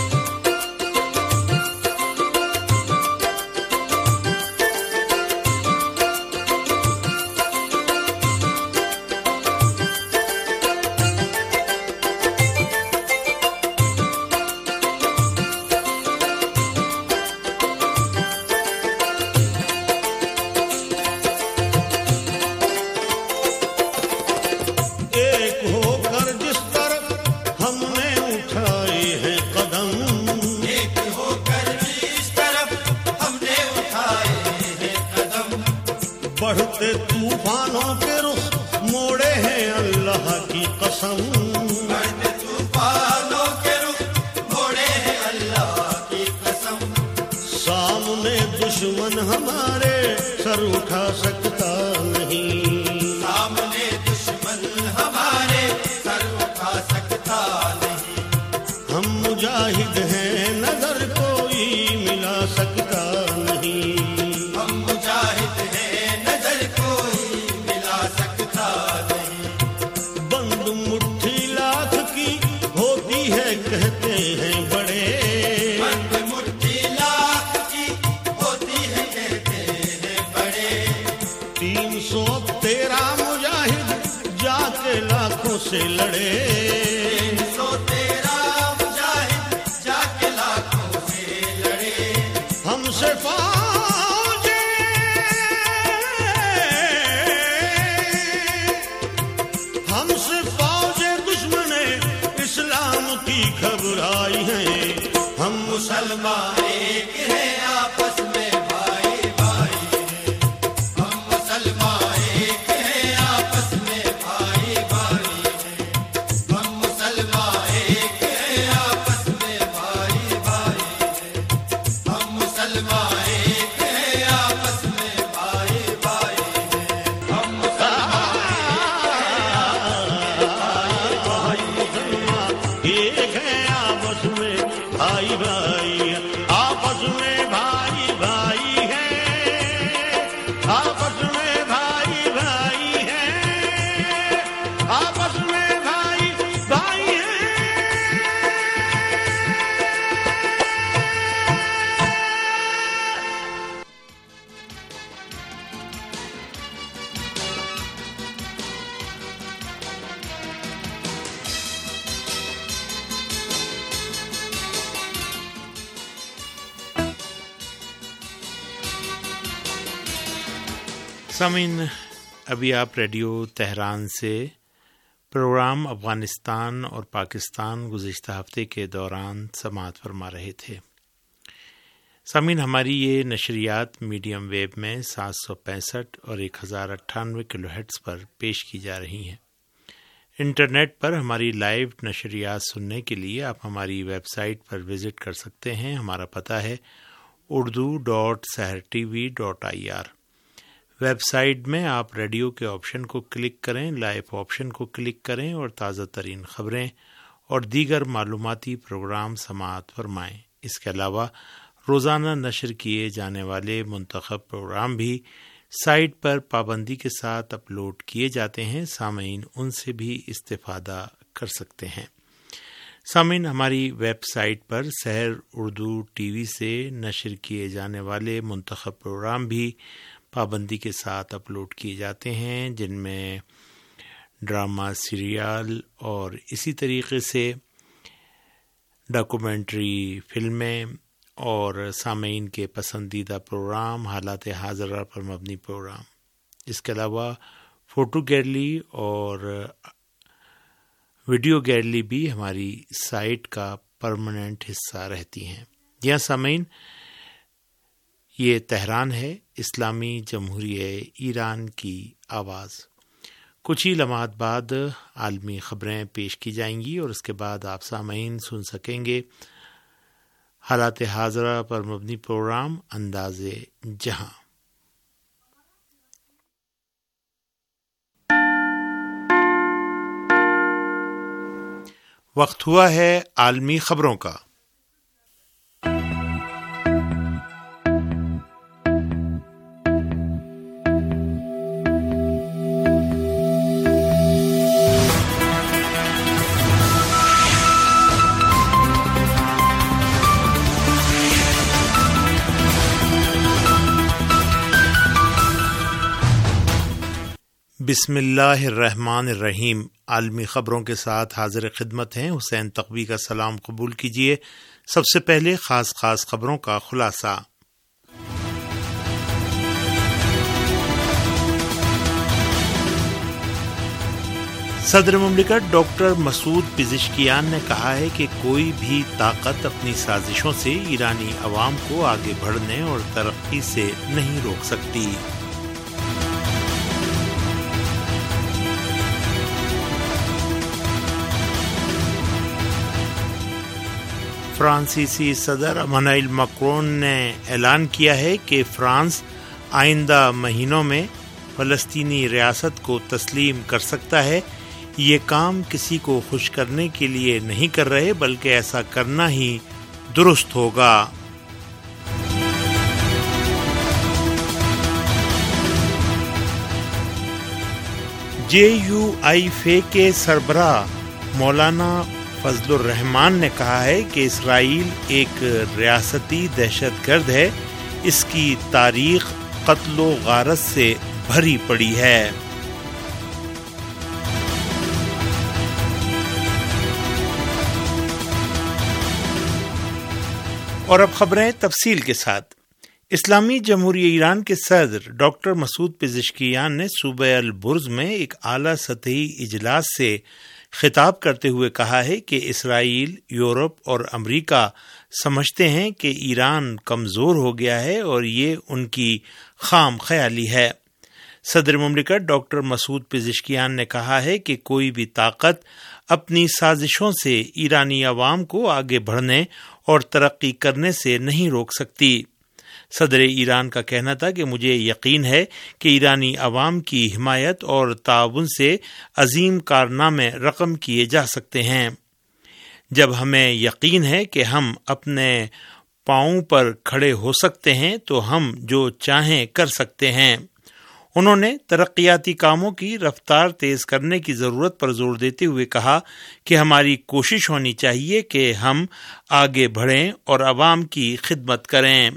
ایک ہو کر جس طرف ہم نے اٹھائے ہیں قدم، ایک ہو کر اس طرف ہم نے اٹھائے ہیں قدم، بڑھتے طوفانوں کے رخ موڑے ہیں اللہ کی قسم، بڑھتے طوفانوں کے رخ موڑے ہیں اللہ کی قسم، سامنے دشمن ہمارے سر اٹھا سکتا نہیں، سامنے دشمن ہمارے سر اٹھا سکتا نہیں، ہم مجاہد ہیں نظر کوئی ملا سکتا نہیں، ہم مجاہد ہیں نظر کوئی ملا سکتا نہیں، بند مٹھی لاکھ کی ہوتی ہے کہتے ہیں بڑے، بند مٹھی لاکھ کی ہوتی ہے کہتے ہیں بڑے، تین سو تیرہ مجاہد جا کے لاکھوں سے لڑے، تین سو تیرہ مجاہد جا کے لاکھوں سے لڑے، ہم سے فوجیں ہم سے فوجیں دشمن اسلام کی گھبرائی ہیں، ہم مسلمان ایک ہے آپس میں بھائی بھائی ہیں، ہم مسلمان ایک ہے آپس میں بھائی بھائی ہیں، ہم مسلمان ایک ہے آپس میں بھائی بھائی ہیں، ہم مسلمان ایک ہے آپس میں بھائی بھائی ہیں، ہم مسلمان ایک ہیں آپس میں بھائی بھائی ہیں، آپس میں بھائی بھائی ہیں، آپس میں بھائی بھائی ہیں، آپس میں بھائی بھائی ہیں۔ سامعین، ابھی آپ ریڈیو تہران سے پروگرام افغانستان اور پاکستان گزشتہ ہفتے کے دوران سماعت فرما رہے تھے۔ سامعین، ہماری یہ نشریات میڈیم ویو میں سات سو پینسٹھ اور ایک ہزار اٹھانوے کلو ہرٹز پر پیش کی جا رہی ہیں۔ انٹرنیٹ پر ہماری لائیو نشریات سننے کے لیے آپ ہماری ویب سائٹ پر وزٹ کر سکتے ہیں۔ ہمارا پتہ ہے Urdu dot Sahar T V dot I R. Website میں آپ ریڈیو کے آپشن کو کلک کریں، لائیو آپشن کو کلک کریں اور تازہ ترین خبریں اور دیگر معلوماتی پروگرام سماعت فرمائیں۔ اس کے علاوہ روزانہ نشر کیے جانے والے منتخب پروگرام بھی سائٹ پر پابندی کے ساتھ اپلوڈ کیے جاتے ہیں، سامعین ان سے بھی استفادہ کر سکتے ہیں۔ سامعین، ہماری ویب سائٹ پر سحر اردو ٹی وی سے نشر کیے جانے والے منتخب پروگرام بھی پابندی کے ساتھ اپلوڈ کیے جاتے ہیں، جن میں ڈرامہ، سیریل اور اسی طریقے سے ڈاکومنٹری فلمیں اور سامعین کے پسندیدہ پروگرام، حالات حاضرہ پر مبنی پروگرام۔ اس کے علاوہ فوٹو گیلری اور ویڈیو گیلری بھی ہماری سائٹ کا پرماننٹ حصہ رہتی ہیں۔ جی ہاں سامعین، یہ تہران ہے، اسلامی جمہوریہ ایران کی آواز۔ کچھ ہی لمحات بعد عالمی خبریں پیش کی جائیں گی اور اس کے بعد آپ سامعین سن سکیں گے حالات حاضرہ پر مبنی پروگرام انداز جہاں۔ وقت ہوا ہے عالمی خبروں کا۔ بسم اللہ الرحمن الرحیم۔ عالمی خبروں کے ساتھ حاضر خدمت ہیں حسین تقوی کا سلام قبول کیجیے۔ سب سے پہلے خاص خاص خبروں کا خلاصہ۔ صدر مملکت ڈاکٹر مسعود پزشکیان نے کہا ہے کہ کوئی بھی طاقت اپنی سازشوں سے ایرانی عوام کو آگے بڑھنے اور ترقی سے نہیں روک سکتی۔ فرانسیسی صدر امانوئل ماکرون نے اعلان کیا ہے کہ فرانس آئندہ مہینوں میں فلسطینی ریاست کو تسلیم کر سکتا ہے۔ یہ کام کسی کو خوش کرنے کے لیے نہیں کر رہے، بلکہ ایسا کرنا ہی درست ہوگا۔ جے یو آئی فے کے سربراہ مولانا فضل الرحمان نے کہا ہے کہ اسرائیل ایک ریاستی دہشت گرد ہے، اس کی تاریخ قتل و غارت سے بھری پڑی ہے۔ اور اب خبریں تفصیل کے ساتھ۔ اسلامی جمہوریہ ایران کے صدر ڈاکٹر مسعود پزشکیان نے صوبہ البرز میں ایک اعلیٰ سطحی اجلاس سے خطاب کرتے ہوئے کہا ہے کہ اسرائیل، یورپ اور امریکہ سمجھتے ہیں کہ ایران کمزور ہو گیا ہے اور یہ ان کی خام خیالی ہے۔ صدر مملکت ڈاکٹر مسعود پزشکیان نے کہا ہے کہ کوئی بھی طاقت اپنی سازشوں سے ایرانی عوام کو آگے بڑھنے اور ترقی کرنے سے نہیں روک سکتی۔ صدر ایران کا کہنا تھا کہ مجھے یقین ہے کہ ایرانی عوام کی حمایت اور تعاون سے عظیم کارنامے رقم کیے جا سکتے ہیں۔ جب ہمیں یقین ہے کہ ہم اپنے پاؤں پر کھڑے ہو سکتے ہیں تو ہم جو چاہیں کر سکتے ہیں۔ انہوں نے ترقیاتی کاموں کی رفتار تیز کرنے کی ضرورت پر زور دیتے ہوئے کہا کہ ہماری کوشش ہونی چاہیے کہ ہم آگے بڑھیں اور عوام کی خدمت کریں۔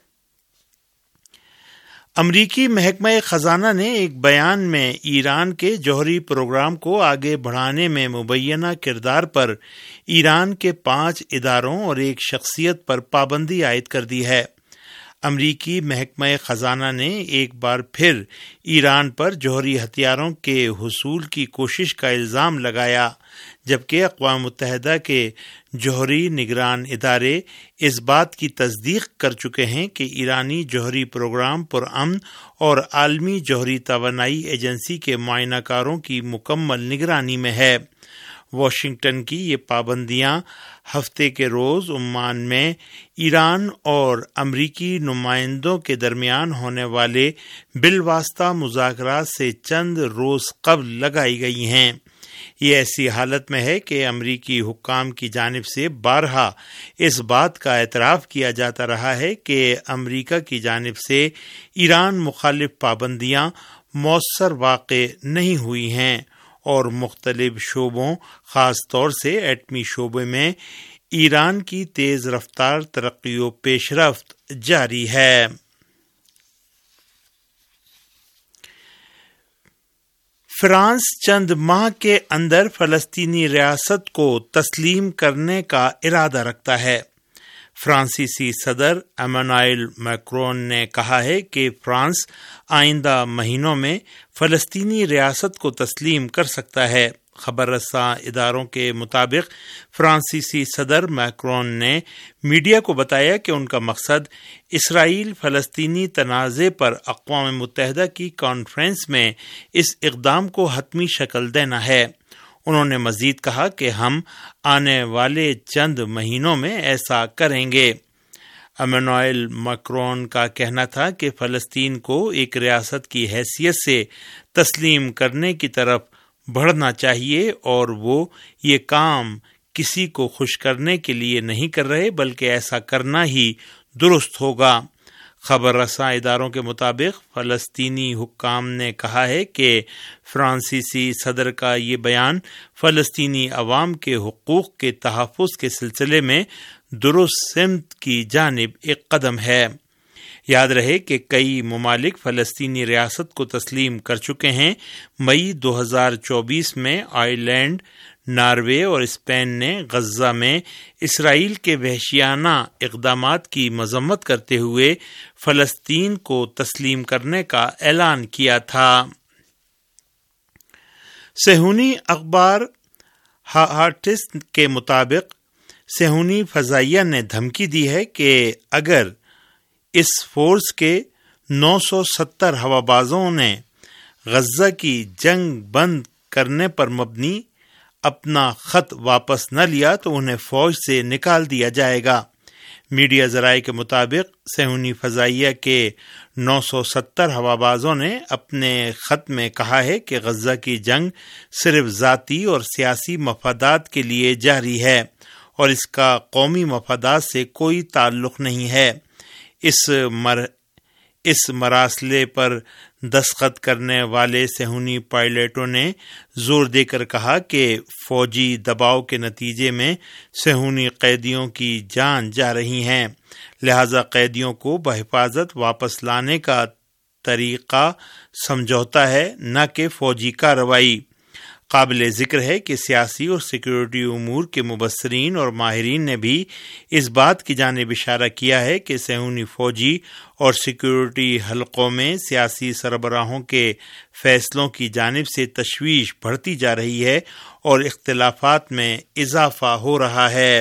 امریکی محکمہ خزانہ نے ایک بیان میں ایران کے جوہری پروگرام کو آگے بڑھانے میں مبینہ کردار پر ایران کے پانچ اداروں اور ایک شخصیت پر پابندی عائد کر دی ہے۔ امریکی محکمہ خزانہ نے ایک بار پھر ایران پر جوہری ہتھیاروں کے حصول کی کوشش کا الزام لگایا، جبکہ اقوام متحدہ کے جوہری نگران ادارے اس بات کی تصدیق کر چکے ہیں کہ ایرانی جوہری پروگرام پرامن اور عالمی جوہری توانائی ایجنسی کے معائنہ کاروں کی مکمل نگرانی میں ہے۔ واشنگٹن کی یہ پابندیاں ہفتے کے روز عمان میں ایران اور امریکی نمائندوں کے درمیان ہونے والے بالواسطہ مذاکرات سے چند روز قبل لگائی گئی ہیں۔ یہ ایسی حالت میں ہے کہ امریکی حکام کی جانب سے بارہا اس بات کا اعتراف کیا جاتا رہا ہے کہ امریکہ کی جانب سے ایران مخالف پابندیاں مؤثر واقع نہیں ہوئی ہیں اور مختلف شعبوں خاص طور سے ایٹمی شعبے میں ایران کی تیز رفتار ترقی و پیش رفت جاری ہے۔ فرانس چند ماہ کے اندر فلسطینی ریاست کو تسلیم کرنے کا ارادہ رکھتا ہے۔ فرانسیسی صدر ایمانوئل میکرون نے کہا ہے کہ فرانس آئندہ مہینوں میں فلسطینی ریاست کو تسلیم کر سکتا ہے۔ خبر رساں اداروں کے مطابق فرانسیسی صدر میکرون نے میڈیا کو بتایا کہ ان کا مقصد اسرائیل فلسطینی تنازع پر اقوام متحدہ کی کانفرنس میں اس اقدام کو حتمی شکل دینا ہے۔ انہوں نے مزید کہا کہ ہم آنے والے چند مہینوں میں ایسا کریں گے۔ ایمانوئل میکرون کا کہنا تھا کہ فلسطین کو ایک ریاست کی حیثیت سے تسلیم کرنے کی طرف بڑھنا چاہیے اور وہ یہ کام کسی کو خوش کرنے کے لیے نہیں کر رہے بلکہ ایسا کرنا ہی درست ہوگا۔ خبر رساں اداروں کے مطابق فلسطینی حکام نے کہا ہے کہ فرانسیسی صدر کا یہ بیان فلسطینی عوام کے حقوق کے تحفظ کے سلسلے میں درست سمت کی جانب ایک قدم ہے۔ یاد رہے کہ کئی ممالک فلسطینی ریاست کو تسلیم کر چکے ہیں۔ مئی دو ہزار چوبیس میں آئرلینڈ، ناروے اور اسپین نے غزہ میں اسرائیل کے وحشیانہ اقدامات کی مذمت کرتے ہوئے فلسطین کو تسلیم کرنے کا اعلان کیا تھا۔ صہیونی اخبار ہارٹس کے مطابق صہیونی فضائیہ نے دھمکی دی ہے کہ اگر اس فورس کے نو سو ستر ہوابازوں نے غزہ کی جنگ بند کرنے پر مبنی اپنا خط واپس نہ لیا تو انہیں فوج سے نکال دیا جائے گا۔ میڈیا ذرائع کے مطابق صہیونی فضائیہ کے نو سو ستر ہوابازوں نے اپنے خط میں کہا ہے کہ غزہ کی جنگ صرف ذاتی اور سیاسی مفادات کے لیے جاری ہے اور اس کا قومی مفادات سے کوئی تعلق نہیں ہے۔ اس مر اس مراسلے پر دستخط کرنے والے صہیونی پائلٹوں نے زور دے کر کہا کہ فوجی دباؤ کے نتیجے میں صہیونی قیدیوں کی جان جا رہی ہیں، لہذا قیدیوں کو بحفاظت واپس لانے کا طریقہ سمجھوتا ہے نہ کہ فوجی کارروائی۔ قابل ذکر ہے کہ سیاسی اور سیکورٹی امور کے مبصرین اور ماہرین نے بھی اس بات کی جانب اشارہ کیا ہے کہ صہیونی فوجی اور سیکورٹی حلقوں میں سیاسی سربراہوں کے فیصلوں کی جانب سے تشویش بڑھتی جا رہی ہے اور اختلافات میں اضافہ ہو رہا ہے۔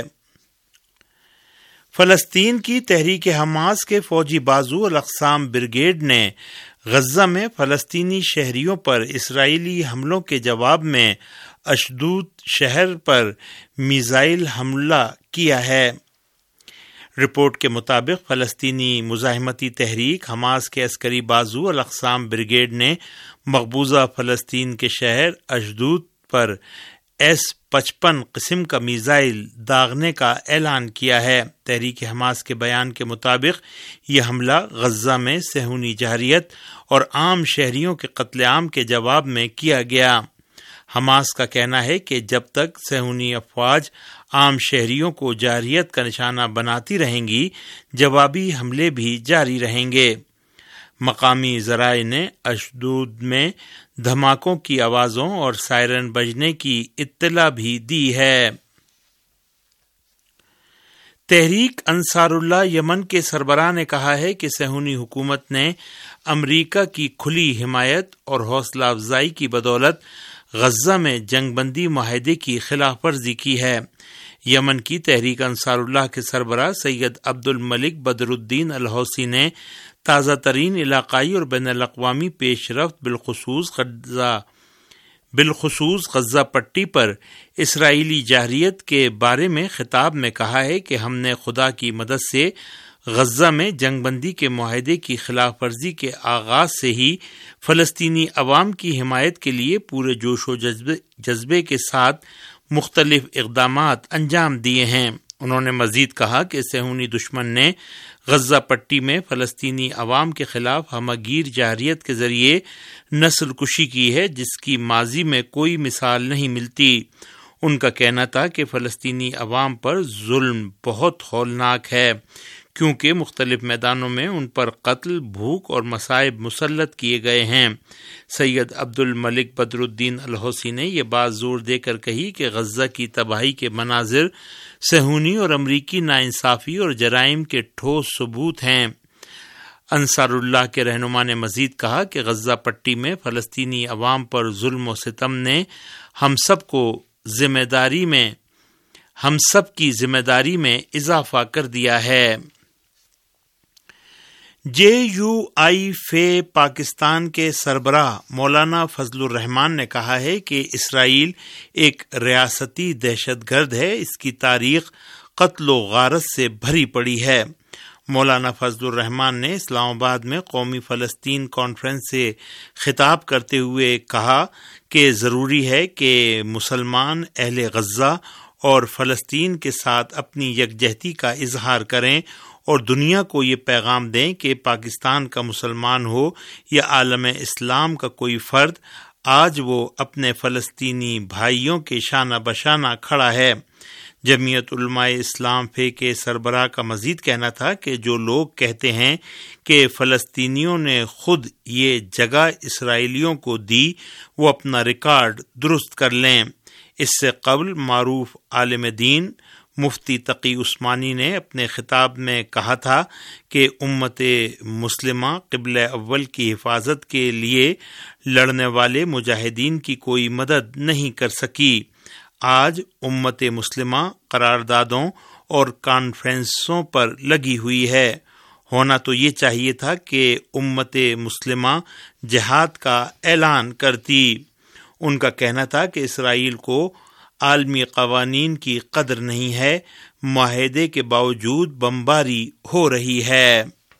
فلسطین کی تحریک حماس کے فوجی بازو الاقصام بریگیڈ نے غزہ میں فلسطینی شہریوں پر اسرائیلی حملوں کے جواب میں اشدود شہر پر میزائل حملہ کیا ہے۔ رپورٹ کے مطابق فلسطینی مزاحمتی تحریک حماس کے عسکری بازو الاقصام بریگیڈ نے مقبوضہ فلسطین کے شہر اشدود پر ایس پچپن قسم کا میزائل داغنے کا اعلان کیا ہے۔ تحریک حماس کے بیان کے مطابق یہ حملہ غزہ میں صہیونی جارحیت اور عام شہریوں کے قتل عام کے جواب میں کیا گیا۔ حماس کا کہنا ہے کہ جب تک صہیونی افواج عام شہریوں کو جارحیت کا نشانہ بناتی رہیں گی، جوابی حملے بھی جاری رہیں گے۔ مقامی ذرائع نے اشدود میں دھماکوں کی آوازوں اور سائرن بجنے کی اطلاع بھی دی ہے۔ تحریک انصار اللہ یمن کے سربراہ نے کہا ہے کہ صہیونی حکومت نے امریکہ کی کھلی حمایت اور حوصلہ افزائی کی بدولت غزہ میں جنگ بندی معاہدے کی خلاف ورزی کی ہے۔ یمن کی تحریک انصار اللہ کے سربراہ سید عبد الملک بدر الدین الحوثی نے تازہ ترین علاقائی اور بین الاقوامی پیش رفت بالخصوص غزہ بالخصوص غزہ پٹی پر اسرائیلی جارحیت کے بارے میں خطاب میں کہا ہے کہ ہم نے خدا کی مدد سے غزہ میں جنگ بندی کے معاہدے کی خلاف ورزی کے آغاز سے ہی فلسطینی عوام کی حمایت کے لیے پورے جوش و جذبے جذبے کے ساتھ مختلف اقدامات انجام دیے ہیں۔ انہوں نے مزید کہا کہ صہیونی دشمن نے غزہ پٹی میں فلسطینی عوام کے خلاف ہمہ گیر جارحیت کے ذریعے نسل کشی کی ہے جس کی ماضی میں کوئی مثال نہیں ملتی۔ ان کا کہنا تھا کہ فلسطینی عوام پر ظلم بہت ہولناک ہے کیونکہ مختلف میدانوں میں ان پر قتل، بھوک اور مصائب مسلط کیے گئے ہیں۔ سید عبد الملک بدر الدین الحوثی نے یہ بات زور دے کر کہی کہ غزہ کی تباہی کے مناظر صہیونی اور امریکی ناانصافی اور جرائم کے ٹھوس ثبوت ہیں۔ انصار اللہ کے رہنما نے مزید کہا کہ غزہ پٹی میں فلسطینی عوام پر ظلم و ستم نے ہم سب کو ذمہ داری میں ہم سب کی ذمہ داری میں اضافہ کر دیا ہے۔ جے یو آئی فے پاکستان کے سربراہ مولانا فضل الرحمان نے کہا ہے کہ اسرائیل ایک ریاستی دہشت گرد ہے، اس کی تاریخ قتل و غارت سے بھری پڑی ہے۔ مولانا فضل الرحمان نے اسلام آباد میں قومی فلسطین کانفرنس سے خطاب کرتے ہوئے کہا کہ ضروری ہے کہ مسلمان اہل غزہ اور فلسطین کے ساتھ اپنی یکجہتی کا اظہار کریں اور دنیا کو یہ پیغام دیں کہ پاکستان کا مسلمان ہو یا عالم اسلام کا کوئی فرد، آج وہ اپنے فلسطینی بھائیوں کے شانہ بشانہ کھڑا ہے۔ جمعیت علماء اسلام فے کے سربراہ کا مزید کہنا تھا کہ جو لوگ کہتے ہیں کہ فلسطینیوں نے خود یہ جگہ اسرائیلیوں کو دی، وہ اپنا ریکارڈ درست کر لیں۔ اس سے قبل معروف عالم دین مفتی تقی عثمانی نے اپنے خطاب میں کہا تھا کہ امت مسلمہ قبلہ اول کی حفاظت کے لیے لڑنے والے مجاہدین کی کوئی مدد نہیں کر سکی۔ آج امت مسلمہ قراردادوں اور کانفرنسوں پر لگی ہوئی ہے۔ ہونا تو یہ چاہیے تھا کہ امت مسلمہ جہاد کا اعلان کرتی۔ ان کا کہنا تھا کہ اسرائیل کو عالمی قوانین کی قدر نہیں ہے، معاہدے کے باوجود بمباری ہو رہی ہے۔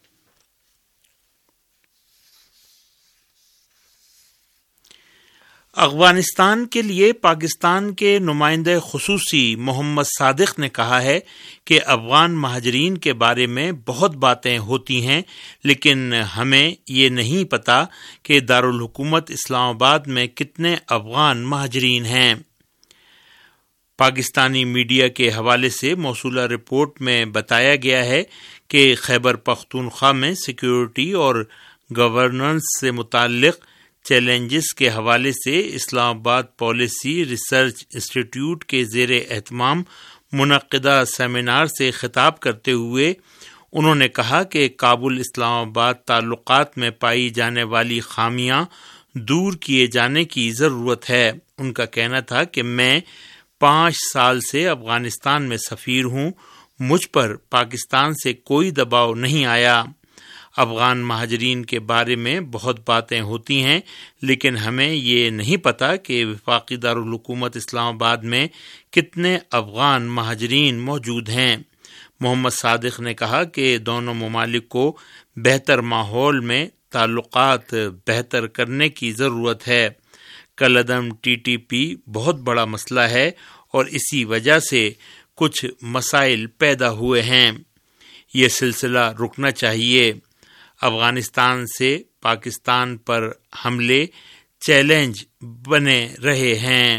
افغانستان کے لیے پاکستان کے نمائندہ خصوصی محمد صادق نے کہا ہے کہ افغان مہاجرین کے بارے میں بہت باتیں ہوتی ہیں، لیکن ہمیں یہ نہیں پتہ کہ دارالحکومت اسلام آباد میں کتنے افغان مہاجرین ہیں۔ پاکستانی میڈیا کے حوالے سے موصولہ رپورٹ میں بتایا گیا ہے کہ خیبر پختونخوا میں سیکیورٹی اور گورننس سے متعلق چیلنجز کے حوالے سے اسلام آباد پالیسی ریسرچ انسٹی ٹیوٹ کے زیر اہتمام منعقدہ سیمینار سے خطاب کرتے ہوئے انہوں نے کہا کہ کابل اسلام آباد تعلقات میں پائی جانے والی خامیاں دور کیے جانے کی ضرورت ہے۔ ان کا کہنا تھا کہ میں پانچ سال سے افغانستان میں سفیر ہوں، مجھ پر پاکستان سے کوئی دباؤ نہیں آیا۔ افغان مہاجرین کے بارے میں بہت باتیں ہوتی ہیں، لیکن ہمیں یہ نہیں پتہ کہ وفاقی دارالحکومت اسلام آباد میں کتنے افغان مہاجرین موجود ہیں۔ محمد صادق نے کہا کہ دونوں ممالک کو بہتر ماحول میں تعلقات بہتر کرنے کی ضرورت ہے۔ کالعدم ٹی ٹی پی بہت بڑا مسئلہ ہے اور اسی وجہ سے کچھ مسائل پیدا ہوئے ہیں۔ یہ سلسلہ رکنا چاہیے۔ افغانستان سے پاکستان پر حملے چیلنج بنے رہے ہیں۔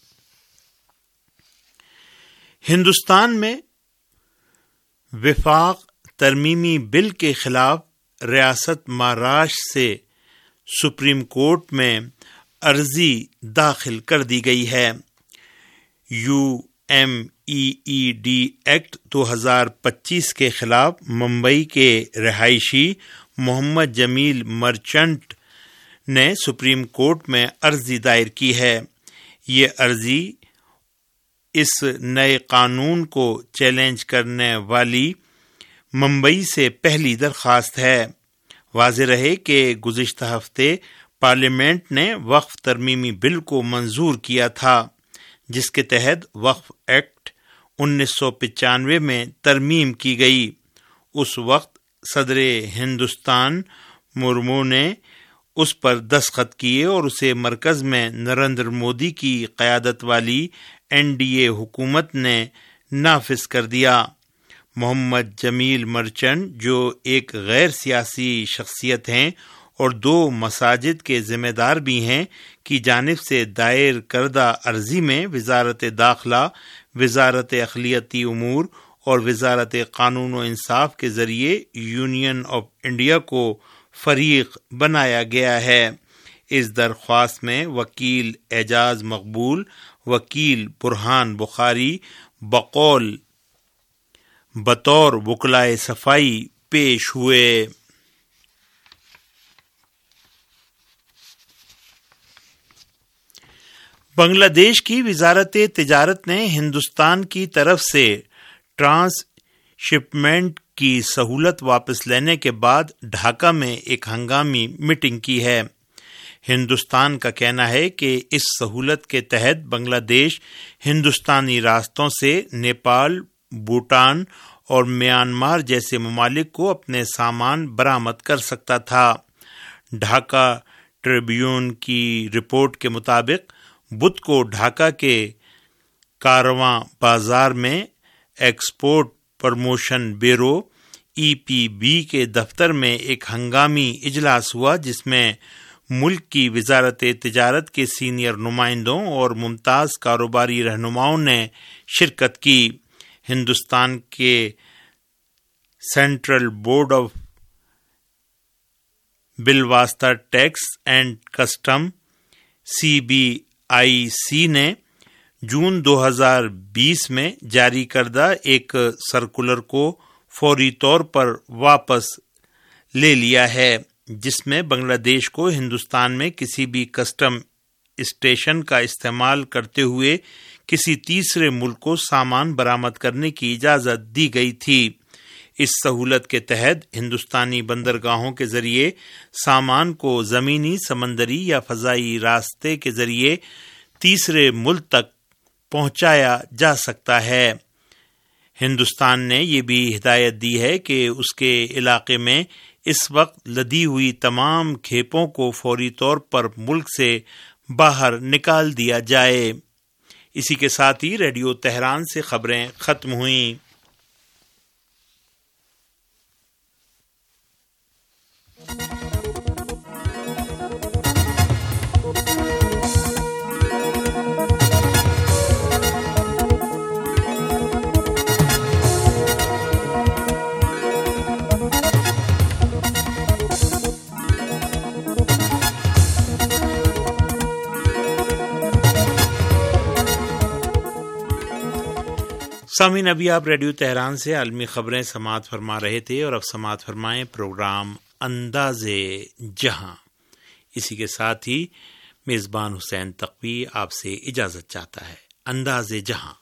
ہندوستان میں وفاق ترمیمی بل کے خلاف ریاست مہاراشٹر سے سپریم کورٹ میں عرضی داخل کر دی گئی ہے۔ U M E E D act دو ہزار پچیس کے خلاف ممبئی کے رہائشی محمد جمیل مرچنٹ نے سپریم کورٹ میں عرضی دائر کی ہے۔ یہ عرضی اس نئے قانون کو چیلنج کرنے والی ممبئی سے پہلی درخواست ہے۔ واضح رہے کہ گزشتہ ہفتے پارلیمنٹ نے وقف ترمیمی بل کو منظور کیا تھا، جس کے تحت وقف ایکٹ انیس سو پچانوے میں ترمیم کی گئی۔ اس وقت صدر ہندوستان مرمو نے اس پر دستخط کیے اور اسے مرکز میں نریندر مودی کی قیادت والی این ڈی اے حکومت نے نافذ کر دیا۔ محمد جمیل مرچنٹ، جو ایک غیر سیاسی شخصیت ہیں اور دو مساجد کے ذمہ دار بھی ہیں، کی جانب سے دائر کردہ عرضی میں وزارت داخلہ، وزارت اقلیتی امور اور وزارت قانون و انصاف کے ذریعے یونین آف انڈیا کو فریق بنایا گیا ہے۔ اس درخواست میں وکیل اعجاز مقبول، وکیل برہان بخاری بقول بطور وکلائے صفائی پیش ہوئے۔ بنگلہ دیش کی وزارت تجارت نے ہندوستان کی طرف سے ٹرانس شپمنٹ کی سہولت واپس لینے کے بعد ڈھاکہ میں ایک ہنگامی میٹنگ کی ہے۔ ہندوستان کا کہنا ہے کہ اس سہولت کے تحت بنگلہ دیش ہندوستانی راستوں سے نیپال، بھوٹان اور میانمار جیسے ممالک کو اپنے سامان برآمد کر سکتا تھا۔ ڈھاکہ ٹریبیون کی رپورٹ کے مطابق بدھ کو ڈھاکہ کے کارواں بازار میں export promotion bureau E P B کے دفتر میں ایک ہنگامی اجلاس ہوا، جس میں ملک کی وزارت تجارت کے سینئر نمائندوں اور ممتاز کاروباری رہنماؤں نے شرکت کی۔ ہندوستان کے سینٹرل بورڈ آف بالواسطہ tax and custom C B I C نے جون دو ہزار بیس میں جاری کردہ ایک سرکولر کو فوری طور پر واپس لے لیا ہے، جس میں بنگلہ دیش کو ہندوستان میں کسی بھی کسٹم اسٹیشن کا استعمال کرتے ہوئے کسی تیسرے ملک کو سامان برآمد کرنے کی اجازت دی گئی تھی۔ اس سہولت کے تحت ہندوستانی بندرگاہوں کے ذریعے سامان کو زمینی، سمندری یا فضائی راستے کے ذریعے تیسرے ملک تک پہنچایا جا سکتا ہے۔ ہندوستان نے یہ بھی ہدایت دی ہے کہ اس کے علاقے میں اس وقت لدی ہوئی تمام کھیپوں کو فوری طور پر ملک سے باہر نکال دیا جائے۔ اسی کے ساتھ ہی ریڈیو تہران سے خبریں ختم ہوئیں۔ سامعین، ابھی آپ ریڈیو تہران سے عالمی خبریں سماعت فرما رہے تھے، اور اب سماعت فرمائیں پروگرام انداز جہاں۔ اسی کے ساتھ ہی میزبان حسین تقوی آپ سے اجازت چاہتا ہے۔ انداز جہاں۔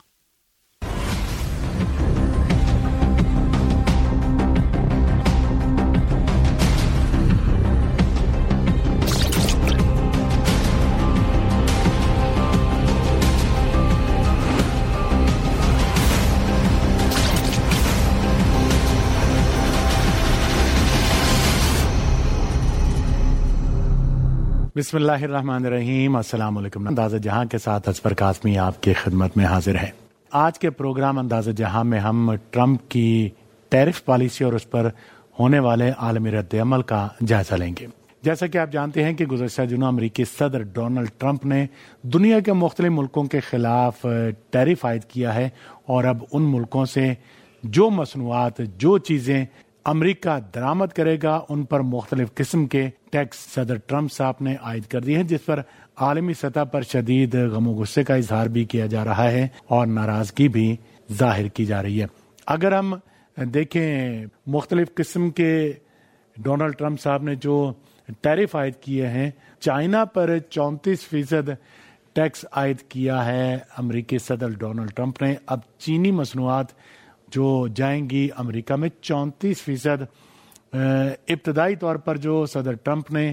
بسم اللہ الرحمن الرحیم۔ السلام علیکم۔ انداز جہاں کے ساتھ اصفر قاسمی آپ کی خدمت میں حاضر ہے۔ آج کے پروگرام انداز جہاں میں ہم ٹرمپ کی ٹیرف پالیسی اور اس پر ہونے والے عالمی رد عمل کا جائزہ لیں گے۔ جیسا کہ آپ جانتے ہیں کہ گزشتہ دنوں امریکی صدر ڈونلڈ ٹرمپ نے دنیا کے مختلف ملکوں کے خلاف ٹیرف عائد کیا ہے، اور اب ان ملکوں سے جو مصنوعات، جو چیزیں امریکہ درآمد کرے گا، ان پر مختلف قسم کے ٹیکس صدر ٹرمپ صاحب نے عائد کر دیے ہیں، جس پر عالمی سطح پر شدید غم و غصے کا اظہار بھی کیا جا رہا ہے اور ناراضگی بھی ظاہر کی جا رہی ہے۔ اگر ہم دیکھیں مختلف قسم کے ڈونلڈ ٹرمپ صاحب نے جو ٹیرف عائد کیے ہیں، چائنا پر چونتیس فیصد ٹیکس عائد کیا ہے امریکی صدر ڈونلڈ ٹرمپ نے۔ اب چینی مصنوعات جو جائیں گی امریکہ میں چونتیس فیصد ابتدائی طور پر جو صدر ٹرمپ نے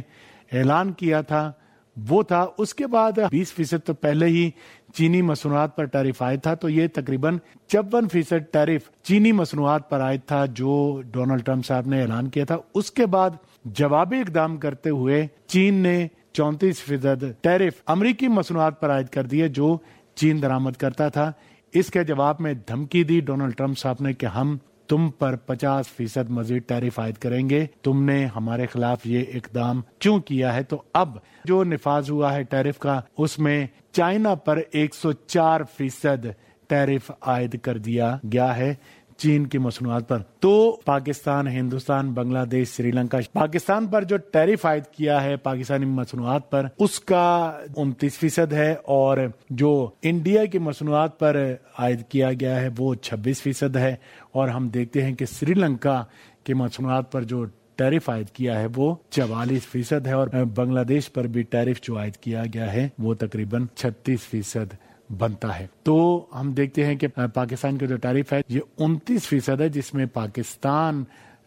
اعلان کیا تھا وہ تھا. اس کے بعد بیس فیصد تو پہلے ہی چینی مصنوعات پر ٹیرف عائد تھا, تو یہ تقریباً چون فیصد ٹیرف چینی مصنوعات پر عائد تھا جو ڈونلڈ ٹرمپ صاحب نے اعلان کیا تھا. اس کے بعد جوابی اقدام کرتے ہوئے چین نے چونتیس فیصد ٹیرف امریکی مصنوعات پر عائد کر دیے جو چین درآمد کرتا تھا. اس کے جواب میں دھمکی دی ڈونلڈ ٹرمپ صاحب نے کہ ہم تم پر پچاس فیصد مزید ٹیرف عائد کریں گے, تم نے ہمارے خلاف یہ اقدام کیوں کیا ہے. تو اب جو نفاذ ہوا ہے ٹیرف کا اس میں چائنا پر ایک سو چار فیصد ٹیرف عائد کر دیا گیا ہے چین کی مصنوعات پر. تو پاکستان, ہندوستان, بنگلہ دیش, سری لنکا, پاکستان پر جو ٹیرف عائد کیا ہے پاکستانی مصنوعات پر اس کا انتیس فیصد ہے, اور جو انڈیا کی مصنوعات پر عائد کیا گیا ہے وہ چھبیس فیصد ہے. اور ہم دیکھتے ہیں کہ سری لنکا کی مصنوعات پر جو ٹیرف عائد کیا ہے وہ چوالیس فیصد ہے, اور بنگلہ دیش پر بھی ٹیرف جو عائد کیا گیا ہے وہ تقریباً چھتیس فیصد بنتا ہے. تو ہم دیکھتے ہیں کہ پاکستان کا جو ٹیرف ہے یہ انتیس فیصد ہے, جس میں پاکستان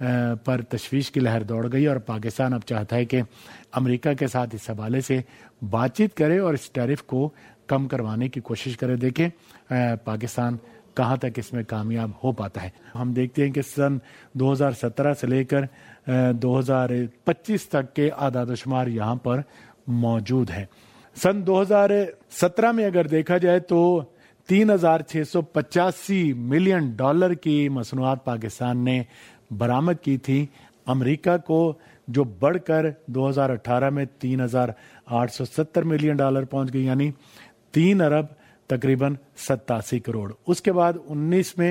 پر تشویش کی لہر دوڑ گئی, اور پاکستان اب چاہتا ہے کہ امریکہ کے ساتھ اس حوالے سے بات چیت کرے اور اس ٹیرف کو کم کروانے کی کوشش کرے. دیکھیں پاکستان کہاں تک اس میں کامیاب ہو پاتا ہے. ہم دیکھتے ہیں کہ سن دو ہزار سترہ سے لے کر دو ہزار پچیس تک کے اعداد و شمار یہاں پر موجود ہیں. سن دو ہزار سترہ میں اگر دیکھا جائے تو تین ہزار چھ سو پچاسی ملین ڈالر کی مصنوعات پاکستان نے برآمد کی تھی امریکہ کو, جو بڑھ کر دو ہزار اٹھارہ میں تین ہزار آٹھ سو ستر ملین ڈالر پہنچ گئی, یعنی تین ارب تقریباً ستاسی کروڑ. اس کے بعد انیس میں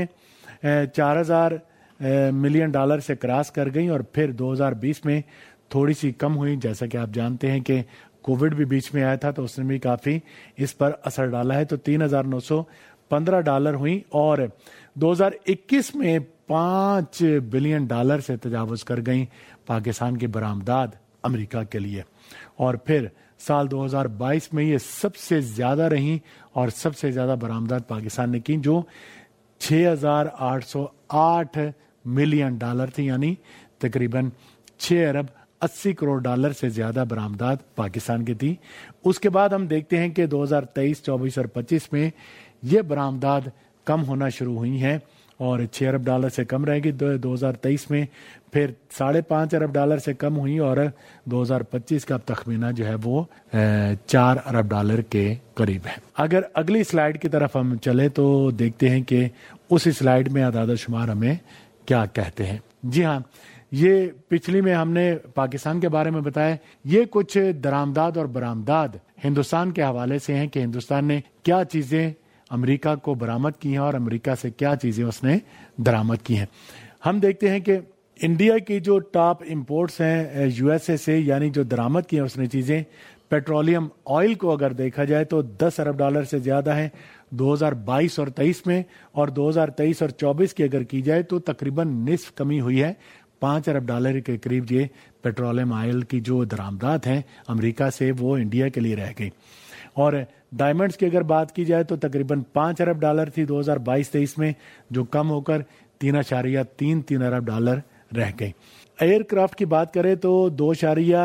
چار ہزار ملین ڈالر سے کراس کر گئی, اور پھر دو ہزار بیس میں تھوڑی سی کم ہوئی. جیسا کہ آپ جانتے ہیں کہ کووڈ بھی بیچ میں آیا تھا تو اس نے بھی کافی اس پر اثر ڈالا ہے, تو تین ہزار نو سو پندرہ ڈالر ہوئی, اور دو ہزار اکیس میں پانچ بلین ڈالر سے تجاوز کر گئیں پاکستان کی برآمدات امریکہ کے لیے. اور پھر سال دو ہزار بائیس میں یہ سب سے زیادہ رہیں, اور سب سے زیادہ برآمدات پاکستان نے کی جو چھ ہزار آٹھ سو آٹھ ملین ڈالر تھی, یعنی تقریباً چھ ارب اسی کروڑ ڈالر سے زیادہ برآمدات پاکستان کی تھی. اس کے بعد ہم دیکھتے ہیں کہ دو ہزار تیئیس چوبیس اور پچیس میں یہ برآمدات کم ہونا شروع ہوئی ہیں, اور چھ ارب ڈالر سے کم رہے گی دو ہزار تیئیس میں, پھر ساڑھے پانچ ارب ڈالر سے کم ہوئی, اور دو ہزار پچیس کا تخمینہ جو ہے وہ چار ارب ڈالر کے قریب ہے. اگر اگلی سلائیڈ کی طرف ہم چلے تو دیکھتے ہیں کہ اس سلائیڈ میں اعداد و شمار ہمیں کیا کہتے ہیں. جی ہاں, یہ پچھلی میں ہم نے پاکستان کے بارے میں بتایا, یہ کچھ درآمدات اور برآمدات ہندوستان کے حوالے سے ہیں کہ ہندوستان نے کیا چیزیں امریکہ کو برآمد کی ہیں اور امریکہ سے کیا چیزیں اس نے درآمد کی ہیں. ہم دیکھتے ہیں کہ انڈیا کی جو ٹاپ امپورٹس ہیں یو ایس اے سے, یعنی جو درآمد کی ہیں اس نے چیزیں, پیٹرولیم آئل کو اگر دیکھا جائے تو دس ارب ڈالر سے زیادہ ہیں دو ہزار بائیس اور تیئیس میں, اور دو ہزار تیئیس اور چوبیس کی اگر کی جائے تو تقریباً نصف کمی ہوئی ہے, پانچ ارب ڈالر کے قریب یہ پیٹرولیم آئل کی جو درآمدات ہیں امریکہ سے وہ انڈیا کے لیے رہ گئی. اور ڈائمنڈز کی اگر بات کی جائے تو تقریباً پانچ ارب ڈالر تھی دو ہزار بائیس تیئیس میں, جو کم ہو کر تین اشاریہ تین تین ارب ڈالر رہ گئی. ایئر کرافٹ کی بات کریں تو دو اشاریہ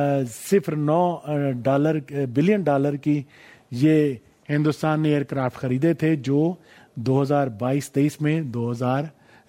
صفر نو ڈالر بلین ڈالر کی یہ ہندوستان نے ایئر کرافٹ خریدے تھے, جو دو ہزار بائیس تیئیس میں دو ہزار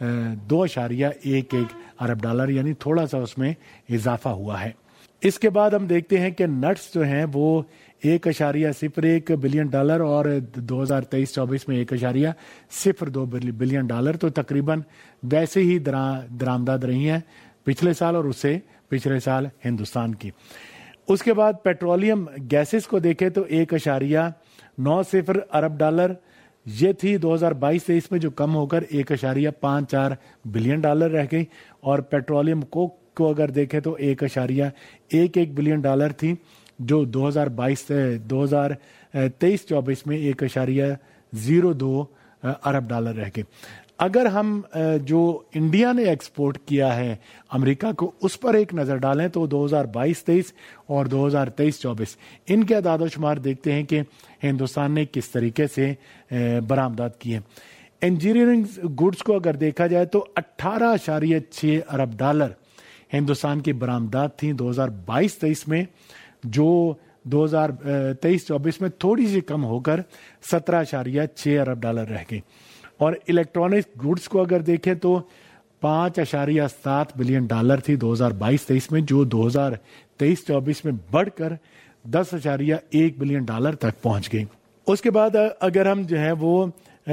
دو اشاریہ ایک ایک ارب ڈالر, یعنی تھوڑا سا اس میں اضافہ ہوا ہے. اس کے بعد ہم دیکھتے ہیں کہ نٹس جو ہیں وہ ایک اشاریہ صفر ایک بلین ڈالر, اور دو ہزار تیئیس چوبیس میں ایک اشاریہ صفر دو بلین ڈالر, تو تقریباً ویسے ہی درآمدات رہی ہیں پچھلے سال اور اس سے پچھلے سال ہندوستان کی. اس کے بعد پیٹرولیم گیسز کو دیکھیں تو ایک اشاریہ نو صفر ارب ڈالر یہ تھی دو ہزار بائیس تیئیس میں, جو کم ہو کر ایک اشاریہ پانچ چار بلین ڈالر رہ گئی. اور پیٹرولیم کوک کو اگر دیکھیں تو ایک اشاریہ ایک ایک بلین ڈالر تھی, جو دو ہزار بائیس دو ہزار تیئیس چوبیس میں ایک اشاریہ زیرو دو ارب ڈالر رہ گئے. اگر ہم جو انڈیا نے ایکسپورٹ کیا ہے امریکہ کو اس پر ایک نظر ڈالیں تو دو ہزار بائیس تیئیس اور دو ہزار تیئیس چوبیس ان کے اعداد و شمار دیکھتے ہیں کہ ہندوستان نے کس طریقے سے برآمدات کی ہیں. انجینئرنگ گڈز کو اگر دیکھا جائے تو اٹھارہ اشاریہ چھ ارب ڈالر ہندوستان کی برآمدات تھیں دو ہزار بائیس تیئیس میں، جو دو ہزار تیئیس چوبیس میں تھوڑی سی کم ہو کر سترہ اشاریہ چھ ارب ڈالر رہ گئی. اور الیکٹرانک گوڈز کو اگر دیکھیں تو پانچ اشاریہ سات بلین ڈالر تھی دو ہزار بائیس تیئیس میں، جو دو ہزار تیئیس چوبیس میں بڑھ کر دس اشاریہ ایک بلین ڈالر تک پہنچ گئی. اس کے بعد اگر ہم جو ہے وہ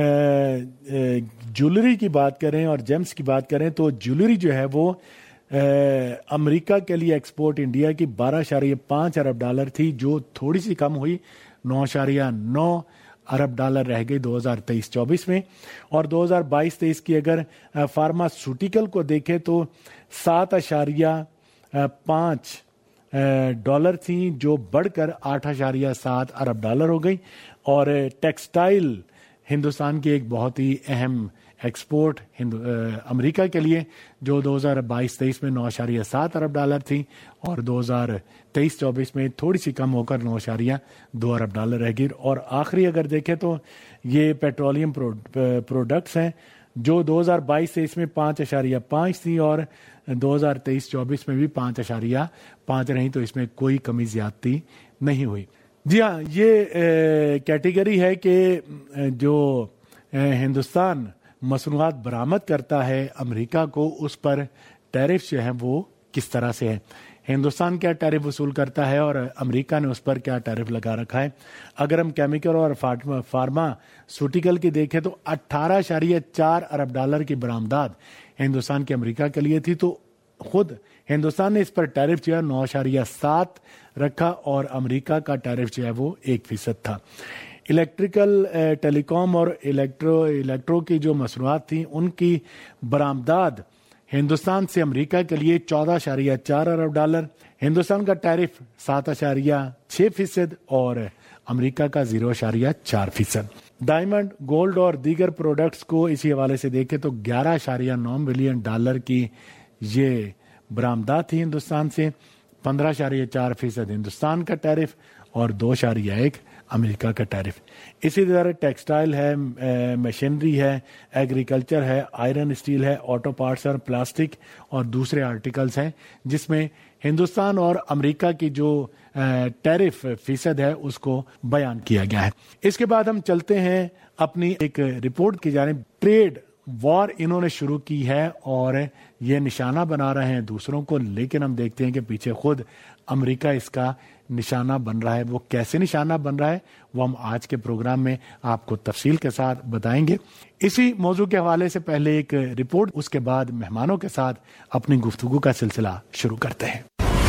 جولری کی بات کریں اور جیمز کی بات کریں تو جولری جو ہے وہ امریکہ کے لیے ایکسپورٹ انڈیا کی بارہ اشاریہ پانچ ارب ڈالر تھی، جو تھوڑی سی کم ہوئی، نو اشاریہ نو ارب ڈالر رہ گئی دو ہزار تیئیس چوبیس میں. اور دو ہزار بائیس تیئیس کی اگر فارماسوٹیکل کو دیکھیں تو سات اشاریہ پانچ ڈالر تھیں، جو بڑھ کر آٹھ اشاریہ سات ارب ڈالر ہو گئی. اور ٹیکسٹائل ہندوستان کی ایک بہت ہی اہم ایکسپورٹ امریکہ کے لیے، جو دو ہزار بائیس تیئیس میں نو اشاریہ سات ارب ڈالر تھی اور دو ہزار تیئیس چوبیس میں تھوڑی سی کم ہو کر نو اشاریہ دو ارب ڈالر رہ گئی. اور آخری اگر دیکھیں تو یہ پیٹرولیم پروڈکٹس ہیں، جو دو ہزار بائیس تیئیس میں پانچ اشاریہ پانچ تھی اور دو ہزار تیئیس چوبیس میں بھی پانچ اشاریہ پانچ رہیں، تو اس میں کوئی کمی زیادتی نہیں ہوئی. جی ہاں، یہ کیٹیگری ہے کہ جو ہندوستان مصنوعات برآمد کرتا ہے امریکہ کو، اس پر ٹیرف جو ہیں وہ کس طرح سے ہے. ہندوستان کیا ٹیرف وصول کرتا ہے اور امریکہ نے اس پر کیا ٹیرف لگا رکھا ہے. اگر ہم کیمیکل اور فارماسوٹیکل کی دیکھیں تو اٹھارہ اشاریہ چار ارب ڈالر کی برآمدات ہندوستان کے امریکہ کے لیے تھی، تو خود ہندوستان نے اس پر ٹیرف جو ہے نو اشاریہ سات رکھا اور امریکہ کا ٹیرف جو ہے وہ ایک فیصد تھا. الیکٹریکل ٹیلی کام اور الیکٹرو الیکٹرو کی جو مصنوعات تھیں ان کی برآمدات ہندوستان سے امریکہ کے لیے چودہ اشاریہ چار ارب ڈالر، ہندوستان کا ٹیرف سات اشاریہ چھ فیصد اور امریکہ کا زیرو اشاریہ چار فیصد. ڈائمنڈ، گولڈ اور دیگر پروڈکٹس کو اسی حوالے سے دیکھیں تو گیارہ اشاریہ نو بلین ڈالر کی یہ برآمدات تھی ہندوستان سے، پندرہ اشاریہ چار فیصد ہندوستان کا ٹیرف اور دو اشاریہ ایک امریکہ کا ٹیرف. اسی طرح ٹیکسٹائل ہے، مشینری ہے، ایگریکلچر ہے، آئرن اسٹیل ہے، آٹو پارٹس اور پلاسٹک اور دوسرے آرٹیکلز ہیں، جس میں ہندوستان اور امریکہ کی جو ٹیرف فیصد ہے اس کو بیان کیا گیا ہے. اس کے بعد ہم چلتے ہیں اپنی ایک رپورٹ کی جانب. ٹریڈ وار انہوں نے شروع کی ہے اور یہ نشانہ بنا رہے ہیں دوسروں کو، لیکن ہم دیکھتے ہیں کہ پیچھے خود امریکہ اس کا نشانہ بن رہا ہے. وہ کیسے نشانہ بن رہا ہے وہ ہم آج کے پروگرام میں آپ کو تفصیل کے ساتھ بتائیں گے. اسی موضوع کے حوالے سے پہلے ایک رپورٹ، اس کے بعد مہمانوں کے ساتھ اپنی گفتگو کا سلسلہ شروع کرتے ہیں.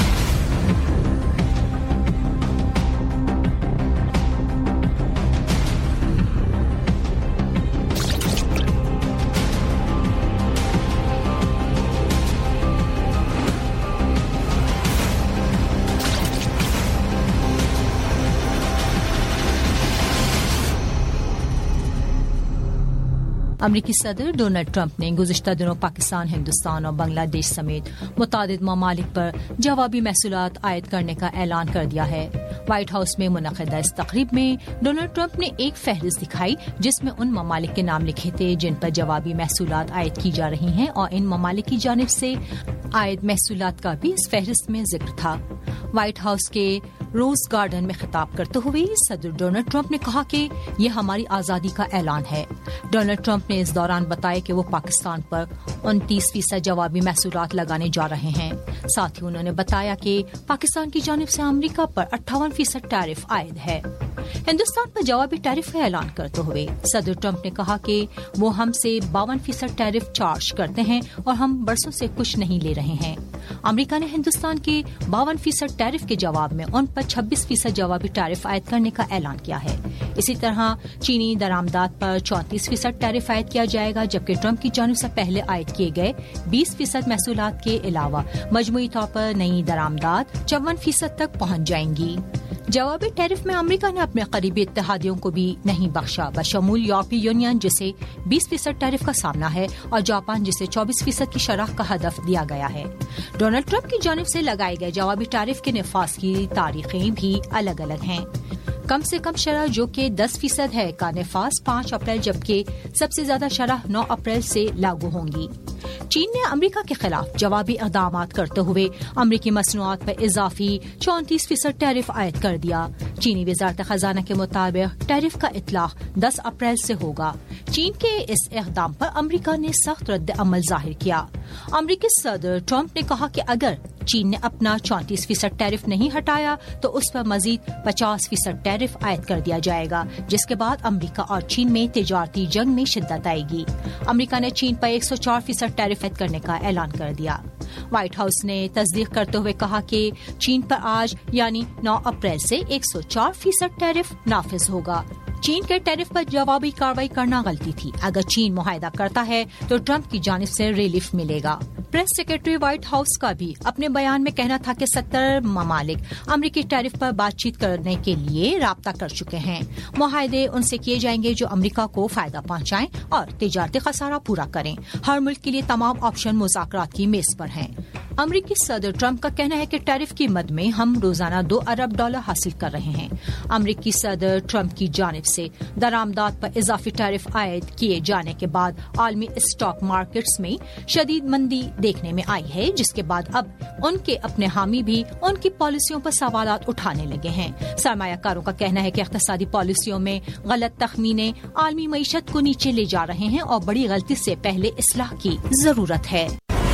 امریکی صدر ڈونلڈ ٹرمپ نے گزشتہ دنوں پاکستان، ہندوستان اور بنگلہ دیش سمیت متعدد ممالک پر جوابی محصولات عائد کرنے کا اعلان کر دیا ہے. وائٹ ہاؤس میں منعقدہ اس تقریب میں ڈونلڈ ٹرمپ نے ایک فہرست دکھائی جس میں ان ممالک کے نام لکھے تھے جن پر جوابی محصولات عائد کی جا رہی ہیں، اور ان ممالک کی جانب سے عائد محصولات کا بھی اس فہرست میں ذکر تھا. وائٹ ہاؤس کے روز گارڈن میں خطاب کرتے ہوئے صدر ڈونلڈ ٹرمپ نے کہا کہ یہ ہماری آزادی کا اعلان ہے. ڈونلڈ ٹرمپ نے اس دوران بتایا کہ وہ پاکستان پر انتیس فیصد جوابی محصولات لگانے جا رہے ہیں. ساتھ ہی انہوں نے بتایا کہ پاکستان کی جانب سے امریکہ پر اٹھاون فیصد ٹیرف عائد ہے. ہندوستان پر جوابی ٹیرف کا اعلان کرتے ہوئے صدر ٹرمپ نے کہا کہ وہ ہم سے باون فیصد ٹیرف چارج کرتے ہیں اور ہم برسوں سے کچھ نہیں لے رہے ہیں. امریکہ نے ہندوستان کے باون فیصد ٹیرف کے جواب میں ان پر چھبیس فیصد جوابی ٹیرف عائد کرنے کا اعلان کیا ہے. اسی طرح چینی درآمدات پر چونتیس فیصد ٹیرف عائد کیا جائے گا، جبکہ ٹرمپ کی جانب سے پہلے عائد کیے گئے بیس فیصد محصولات کے علاوہ مجموعی طور پر نئی درآمدات چون فیصد تک پہنچ جائیں گی. جوابی ٹیرف میں امریکہ نے اپنے قریبی اتحادیوں کو بھی نہیں بخشا، بشمول یورپی یونین جسے بیس فیصد ٹیرف کا سامنا ہے اور جاپان جسے چوبیس فیصد کی شرح کا ہدف دیا گیا ہے. ڈونلڈ ٹرمپ کی جانب سے لگائے گئے جوابی ٹیرف کے نفاذ کی تاریخیں بھی الگ الگ ہیں. کم سے کم شرح جو کہ دس فیصد ہے کا نفاذ پانچ اپریل، جبکہ سب سے زیادہ شرح نو اپریل سے لاگو ہوں گی. چین نے امریکہ کے خلاف جوابی اقدامات کرتے ہوئے امریکی مصنوعات پر اضافی چونتیس فیصد ٹیرف عائد کر دیا۔ چینی وزارت خزانہ کے مطابق ٹیرف کا اطلاق دس اپریل سے ہوگا۔ چین کے اس اقدام پر امریکہ نے سخت رد عمل ظاہر کیا۔ امریکی صدر ٹرمپ نے کہا کہ اگر چین نے اپنا چونتیس فیصد ٹیرف نہیں ہٹایا تو اس پر مزید پچاس فیصد ٹیرف عائد کر دیا جائے گا، جس کے بعد امریکہ اور چین میں تجارتی جنگ میں شدت آئے گی۔ امریکہ نے چین پر ایک سو چار فیصد ٹیرف عائد کرنے کا اعلان کر دیا۔ وائٹ ہاؤس نے تصدیق کرتے ہوئے کہا کہ چین پر آج یعنی نو اپریل سے ایک سو چار فیصد ٹیرف نافذ ہوگا۔ چین کے ٹیرف پر جوابی کارروائی کرنا غلطی تھی۔ اگر چین معاہدہ کرتا ہے تو ٹرمپ کی جانب سے ریلیف ملے گا۔ پریس سیکرٹری وائٹ ہاؤس کا بھی اپنے بیان میں کہنا تھا کہ ستر ممالک امریکی ٹیرف پر بات چیت کرنے کے لیے رابطہ کر چکے ہیں۔ معاہدے ان سے کیے جائیں گے جو امریکہ کو فائدہ پہنچائیں اور تجارتی خسارہ پورا کریں۔ ہر ملک کے لیے تمام آپشن مذاکرات کی میز پر ہیں۔ امریکی صدر ٹرمپ کا کہنا ہے کہ ٹیرف کی مد میں ہم روزانہ دو ارب ڈالر حاصل کر رہے ہیں۔ امریکی صدر ٹرمپ کی جانب سے درآمدات پر اضافی ٹیرف عائد کیے جانے کے بعد عالمی اسٹاک مارکیٹس میں شدید مندی دیکھنے میں آئی ہے، جس کے بعد اب ان کے اپنے حامی بھی ان کی پالیسیوں پر سوالات اٹھانے لگے ہیں۔ سرمایہ کاروں کا کہنا ہے کہ اقتصادی پالیسیوں میں غلط تخمینے عالمی معیشت کو نیچے لے جا رہے ہیں اور بڑی غلطی سے پہلے اصلاح کی ضرورت ہے۔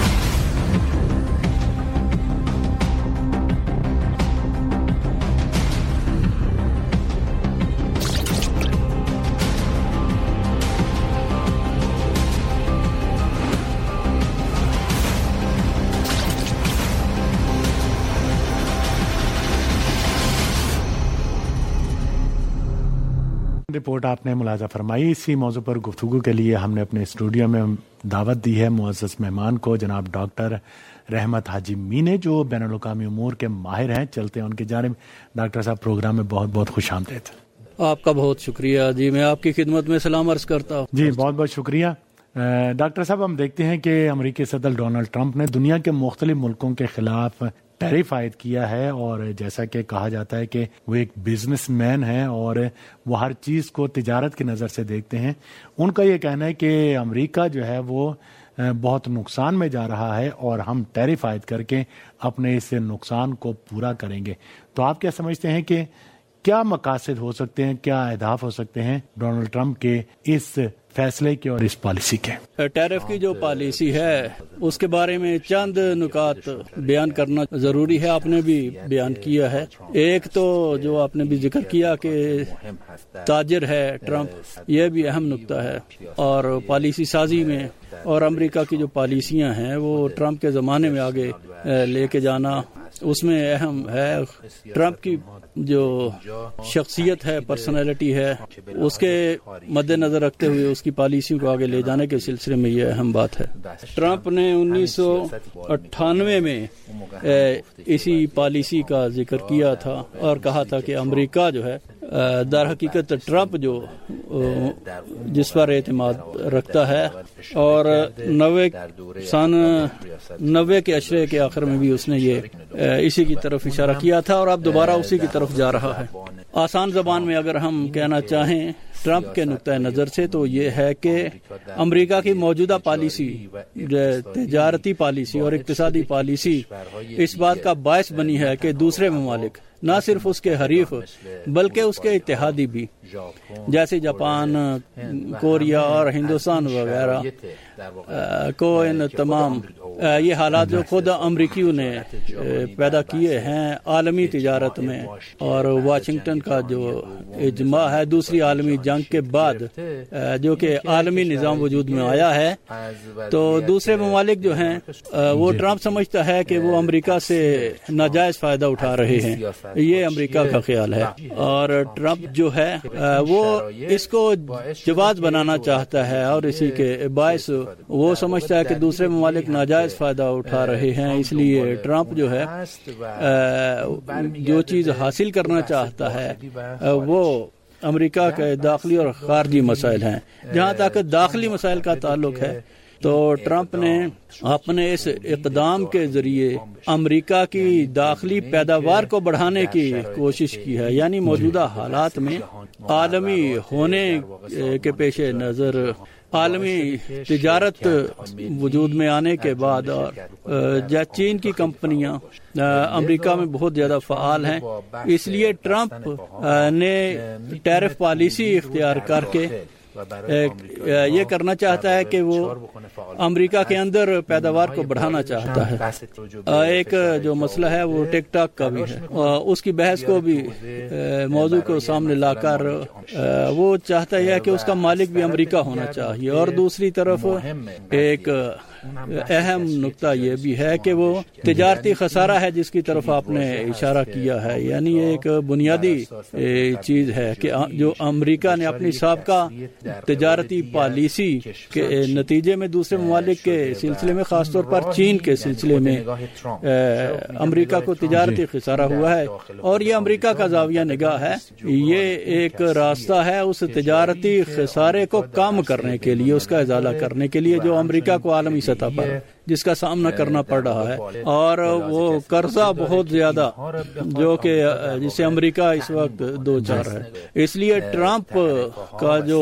رپورٹ آپ نے ملاحظہ فرمائی۔ اسی موضوع پر گفتگو کے لیے ہم نے اپنے اسٹوڈیو میں دعوت دی ہے معزز مہمان کو، جناب ڈاکٹر رحمت حاجی مینے، جو بین الاقوامی امور کے ماہر ہیں۔ چلتے ہیں ان کی جانب۔ ڈاکٹر صاحب، پروگرام میں بہت بہت خوش آمدید۔ آپ کا بہت شکریہ جی، میں آپ کی خدمت میں سلام عرض کرتا ہوں۔ جی بہت بہت شکریہ۔ ڈاکٹر صاحب، ہم دیکھتے ہیں کہ امریکی صدر ڈونلڈ ٹرمپ نے دنیا کے مختلف ملکوں کے خلاف ٹیرف عائد کیا ہے، اور جیسا کہ کہا جاتا ہے کہ وہ ایک بزنس مین ہیں اور وہ ہر چیز کو تجارت کی نظر سے دیکھتے ہیں۔ ان کا یہ کہنا ہے کہ امریکہ جو ہے وہ بہت نقصان میں جا رہا ہے اور ہم ٹیرف عائد کر کے اپنے اس نقصان کو پورا کریں گے۔ تو آپ کیا سمجھتے ہیں کہ کیا مقاصد ہو سکتے ہیں، کیا اہداف ہو سکتے ہیں ڈونلڈ ٹرمپ کے اس فیصلے کے اور اس پالیسی کے؟ ٹیرف کی جو پالیسی ہے اس کے بارے میں چند نکات بیان کرنا ضروری ہے، آپ نے بھی بیان کیا ہے۔ ایک تو جو آپ نے بھی ذکر کیا کہ تاجر ہے ٹرمپ، یہ بھی اہم نکتہ ہے، اور پالیسی سازی میں اور امریکہ کی جو پالیسیاں ہیں وہ ٹرمپ کے زمانے میں آگے لے کے جانا اس میں اہم ہے۔ ٹرمپ کی جو شخصیت ہے، پرسنالٹی ہے، اس کے مد نظر رکھتے ہوئے اس کی پالیسیوں کو آگے لے جانے کے سلسلے میں یہ اہم بات ہے۔ ٹرمپ نے انیس سو اٹھانوے میں اسی پالیسی کا ذکر کیا تھا اور کہا تھا کہ امریکہ جو ہے در حقیقت ٹرمپ جو جس پر اعتماد رکھتا ہے، اور نوے سن نوے کے عشرے کے آخر میں بھی اس نے یہ اسی کی طرف اشارہ کیا تھا اور اب دوبارہ اسی کی طرف جا رہا ہے۔ آسان زبان میں اگر ہم کہنا چاہیں ٹرمپ کے نقطۂ نظر سے تو یہ ہے کہ امریکہ کی موجودہ پالیسی، تجارتی پالیسی اور اقتصادی پالیسی اس بات کا باعث بنی ہے کہ دوسرے ممالک نہ صرف اس کے حریف بلکہ اس کے اتحادی بھی، جیسے جاپان، کوریا اور ہندوستان وغیرہ کو ان تمام یہ حالات جو خود امریکیوں نے پیدا کیے ہیں عالمی تجارت میں، اور واشنگٹن کا جو اجماع ہے دوسری عالمی جنگ کے بعد جو کہ عالمی نظام وجود میں آیا ہے، تو دوسرے ممالک جو ہیں وہ ٹرمپ سمجھتا ہے کہ وہ امریکہ سے ناجائز فائدہ اٹھا رہے ہیں، یہ امریکہ کا خیال ہے، اور ٹرمپ جو ہے وہ اس کو جواز بنانا چاہتا ہے، اور اسی کے باعث وہ سمجھتا ہے کہ دوسرے ممالک ناجائز فائدہ اٹھا رہے ہیں، اس لیے ٹرمپ جو ہے جو چیز حاصل کرنا چاہتا ہے وہ امریکہ کے داخلی اور خارجی مسائل ہیں۔ جہاں تک داخلی مسائل کا تعلق ہے تو ٹرمپ نے اپنے اس اقدام کے ذریعے امریکہ کی داخلی پیداوار کو بڑھانے کی کوشش کی ہے، یعنی موجودہ حالات میں عالمی ہونے کے پیش نظر عالمی تجارت وجود میں آنے کے بعد اور چین کی کمپنیاں امریکہ میں بہت زیادہ فعال ہیں، اس لیے ٹرمپ نے ٹیرف پالیسی اختیار کر کے یہ کرنا چاہتا ہے کہ وہ امریکہ کے اندر پیداوار کو بڑھانا چاہتا ہے۔ ایک جو مسئلہ ہے وہ ٹک ٹاک کا بھی ہے، اس کی بحث کو بھی موضوع کو سامنے لا کر وہ چاہتا ہے کہ اس کا مالک بھی امریکہ ہونا چاہیے، اور دوسری طرف ایک اہم نقطہ یہ بھی ہے کہ وہ تجارتی خسارہ ہے جس کی طرف آپ نے اشارہ کیا ہے، یعنی ایک بنیادی چیز ہے کہ جو امریکہ نے اپنی سابقہ تجارتی پالیسی کے نتیجے میں دوسرے ممالک کے سلسلے میں، خاص طور پر چین کے سلسلے میں امریکہ کو تجارتی خسارہ ہوا ہے، اور یہ امریکہ کا زاویہ نگاہ ہے۔ یہ ایک راستہ ہے اس تجارتی خسارے کو کم کرنے کے لیے، اس کا ازالہ کرنے کے لیے جو امریکہ کو عالمی سطح پر جس کا سامنا کرنا پڑ رہا ہے، اور وہ قرضہ بہت زیادہ جو کہ جسے امریکہ اس وقت دو چار ہے۔ اس لیے ٹرمپ کا جو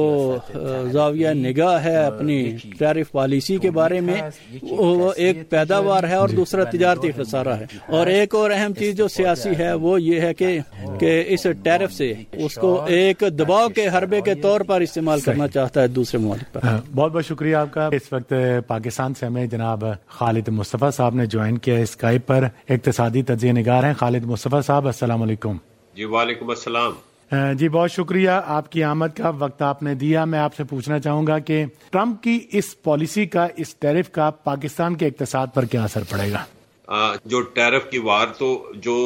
زاویہ نگاہ ہے اپنی ٹیرف پالیسی کے بارے میں، وہ ایک پیداوار ہے اور دوسرا تجارتی خسارہ ہے، اور ایک اور اہم چیز جو سیاسی ہے وہ یہ ہے کہ کہ اس ٹیرف سے اس کو ایک دباؤ کے حربے کے طور پر استعمال کرنا چاہتا ہے دوسرے ممالک پر۔ بہت بہت شکریہ آپ کا۔ اس وقت پاکستان سے ہمیں جناب خالد مصطفیٰ صاحب نے جوائن کیا اسکائپ پر، اقتصادی تجزیہ نگار ہیں۔ خالد مصطفیٰ صاحب السلام علیکم۔ جی وعلیکم السلام۔ جی بہت شکریہ آپ کی آمد کا، وقت آپ نے دیا۔ میں آپ سے پوچھنا چاہوں گا کہ ٹرمپ کی اس پالیسی کا، اس ٹیرف کا پاکستان کے اقتصاد پر کیا اثر پڑے گا؟ جو ٹیرف کی وار تو جو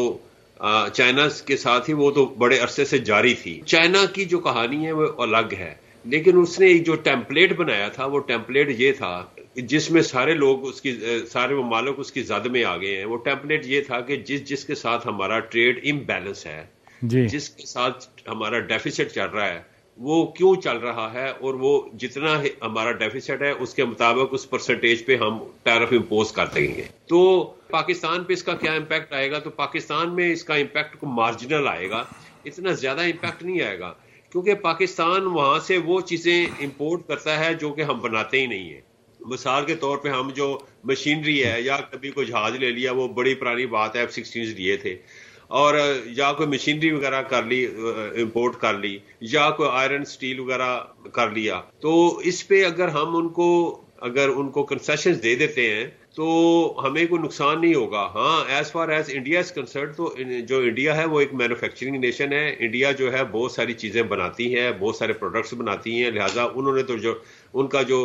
چائنا کے ساتھ ہی وہ تو بڑے عرصے سے جاری تھی۔ چائنا کی جو کہانی ہے وہ الگ ہے، لیکن اس نے ایک جو ٹیمپلیٹ بنایا تھا وہ ٹیمپلیٹ یہ تھا جس میں سارے لوگ اس کی سارے ممالک اس کی زد میں آ گئے ہیں۔ وہ ٹیمپلیٹ یہ تھا کہ جس جس کے ساتھ ہمارا ٹریڈ امبیلنس ہے، جی جس کے ساتھ ہمارا ڈیفیسٹ چل رہا ہے، وہ کیوں چل رہا ہے، اور وہ جتنا ہمارا ڈیفیسٹ ہے اس کے مطابق اس پرسنٹیج پہ ہم ٹیرف امپوز کر دیں گے۔ تو پاکستان پہ اس کا کیا امپیکٹ آئے گا؟ تو پاکستان میں اس کا امپیکٹ کو مارجنل آئے گا، اتنا زیادہ امپیکٹ نہیں آئے گا، کیونکہ پاکستان وہاں سے وہ چیزیں امپورٹ کرتا ہے جو کہ ہم بناتے ہی نہیں ہیں۔ مثال کے طور پہ ہم جو مشینری ہے، یا کبھی کوئی جہاز لے لیا، وہ بڑی پرانی بات ہے، ایف سکسٹین لیے تھے، اور یا کوئی مشینری وغیرہ کر لی، امپورٹ کر لی، یا کوئی آئرن سٹیل وغیرہ کر لیا، تو اس پہ اگر ہم ان کو اگر ان کو کنسیشنز دے دیتے ہیں تو ہمیں کوئی نقصان نہیں ہوگا۔ ہاں as far as India is concerned, تو جو انڈیا ہے وہ ایک مینوفیکچرنگ نیشن ہے۔ انڈیا جو ہے بہت ساری چیزیں بناتی ہے، بہت سارے پروڈکٹس بناتی ہیں، لہٰذا انہوں نے تو جو ان کا جو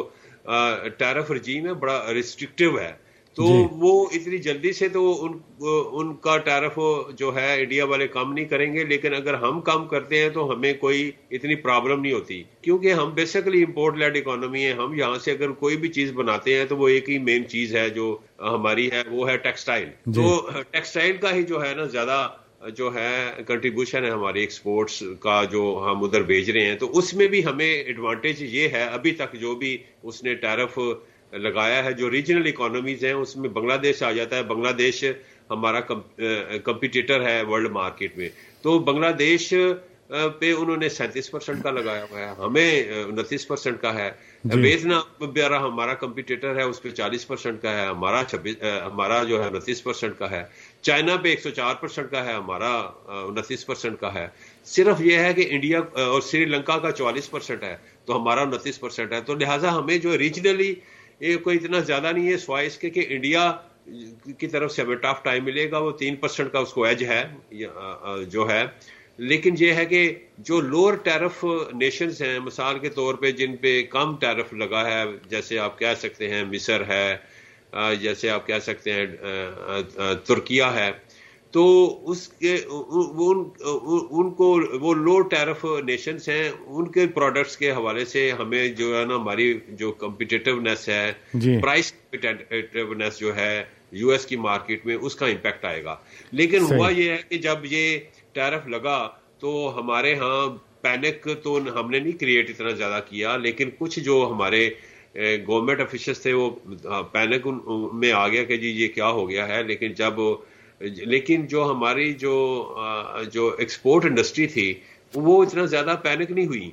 ٹیرف رجیم ہے بڑا ریسٹرکٹیو ہے، تو جی. وہ اتنی جلدی سے تو ان ان کا ٹیرف جو ہے انڈیا والے کم نہیں کریں گے، لیکن اگر ہم کم کرتے ہیں تو ہمیں کوئی اتنی پرابلم نہیں ہوتی، کیونکہ ہم بیسیکلی امپورٹ لیڈ اکانومی ہے۔ ہم یہاں سے اگر کوئی بھی چیز بناتے ہیں تو وہ ایک ہی مین چیز ہے جو ہماری ہے، وہ ہے ٹیکسٹائل۔ جی. تو ٹیکسٹائل کا ہی جو ہے نا زیادہ جو ہے کنٹریبیوشن ہے ہماری ایکسپورٹس کا، جو ہم ادھر بھیج رہے ہیں، تو اس میں بھی ہمیں ایڈوانٹیج یہ ہے ابھی تک جو بھی اس نے ٹیرف لگایا ہے، جو ریجنل اکانومیز ہیں اس میں بنگلہ دیش آ جاتا ہے۔ بنگلہ دیش ہمارا کمپیٹیٹر ہے ورلڈ مارکیٹ میں، تو بنگلہ دیش پہ انہوں نے سینتیس پرسینٹ کا لگایا ہوا ہے، ہمیں انتیس پرسینٹ کا ہے۔ ویتنام بیارا ہمارا کمپیٹیٹر ہے، اس پہ چالیس پرسینٹ کا ہے، ہمارا چھبیس ہمارا جو ہے انتیس پرسینٹ کا ہے۔ چائنا پہ ایک سو چار پرسینٹ کا ہے، ہمارا انتیس پرسینٹ کا ہے۔ صرف یہ ہے کہ انڈیا اور سری لنکا کا چوالیس پرسینٹ ہے، تو ہمارا انتیس پرسینٹ ہے۔ تو لہٰذا ہمیں جو ریجنلی یہ کوئی اتنا زیادہ نہیں ہے، سوائے اس کے کہ انڈیا کی طرف سے ہمیں ٹف ٹائم ملے گا، وہ تین پرسینٹ کا اس کو ایج ہے جو ہے۔ لیکن یہ ہے کہ جو لوور ٹیرف نیشنز ہیں، مثال کے طور پہ جن پہ کم ٹیرف لگا ہے، جیسے آپ کہہ سکتے ہیں مصر ہے، جیسے آپ کہہ سکتے ہیں ترکیہ ہے، تو اس کے ان کو وہ لو ٹیرف نیشنز ہیں، ان کے پروڈکٹس کے حوالے سے ہمیں جو ہے نا ہماری جو کمپیٹیٹیونیس ہے، پرائس کمپیٹیٹیونیس جو ہے یو ایس کی مارکیٹ میں، اس کا امپیکٹ آئے گا۔ لیکن ہوا یہ ہے کہ جب یہ ٹیرف لگا تو ہمارے ہاں پینک تو ہم نے نہیں کریٹ اتنا زیادہ کیا، لیکن کچھ جو ہمارے گورنمنٹ آفیشلز تھے وہ پینک میں آ گیا کہ جی یہ کیا ہو گیا ہے۔ لیکن جب لیکن جو ہماری جو جو ایکسپورٹ انڈسٹری تھی وہ اتنا زیادہ پینک نہیں ہوئی۔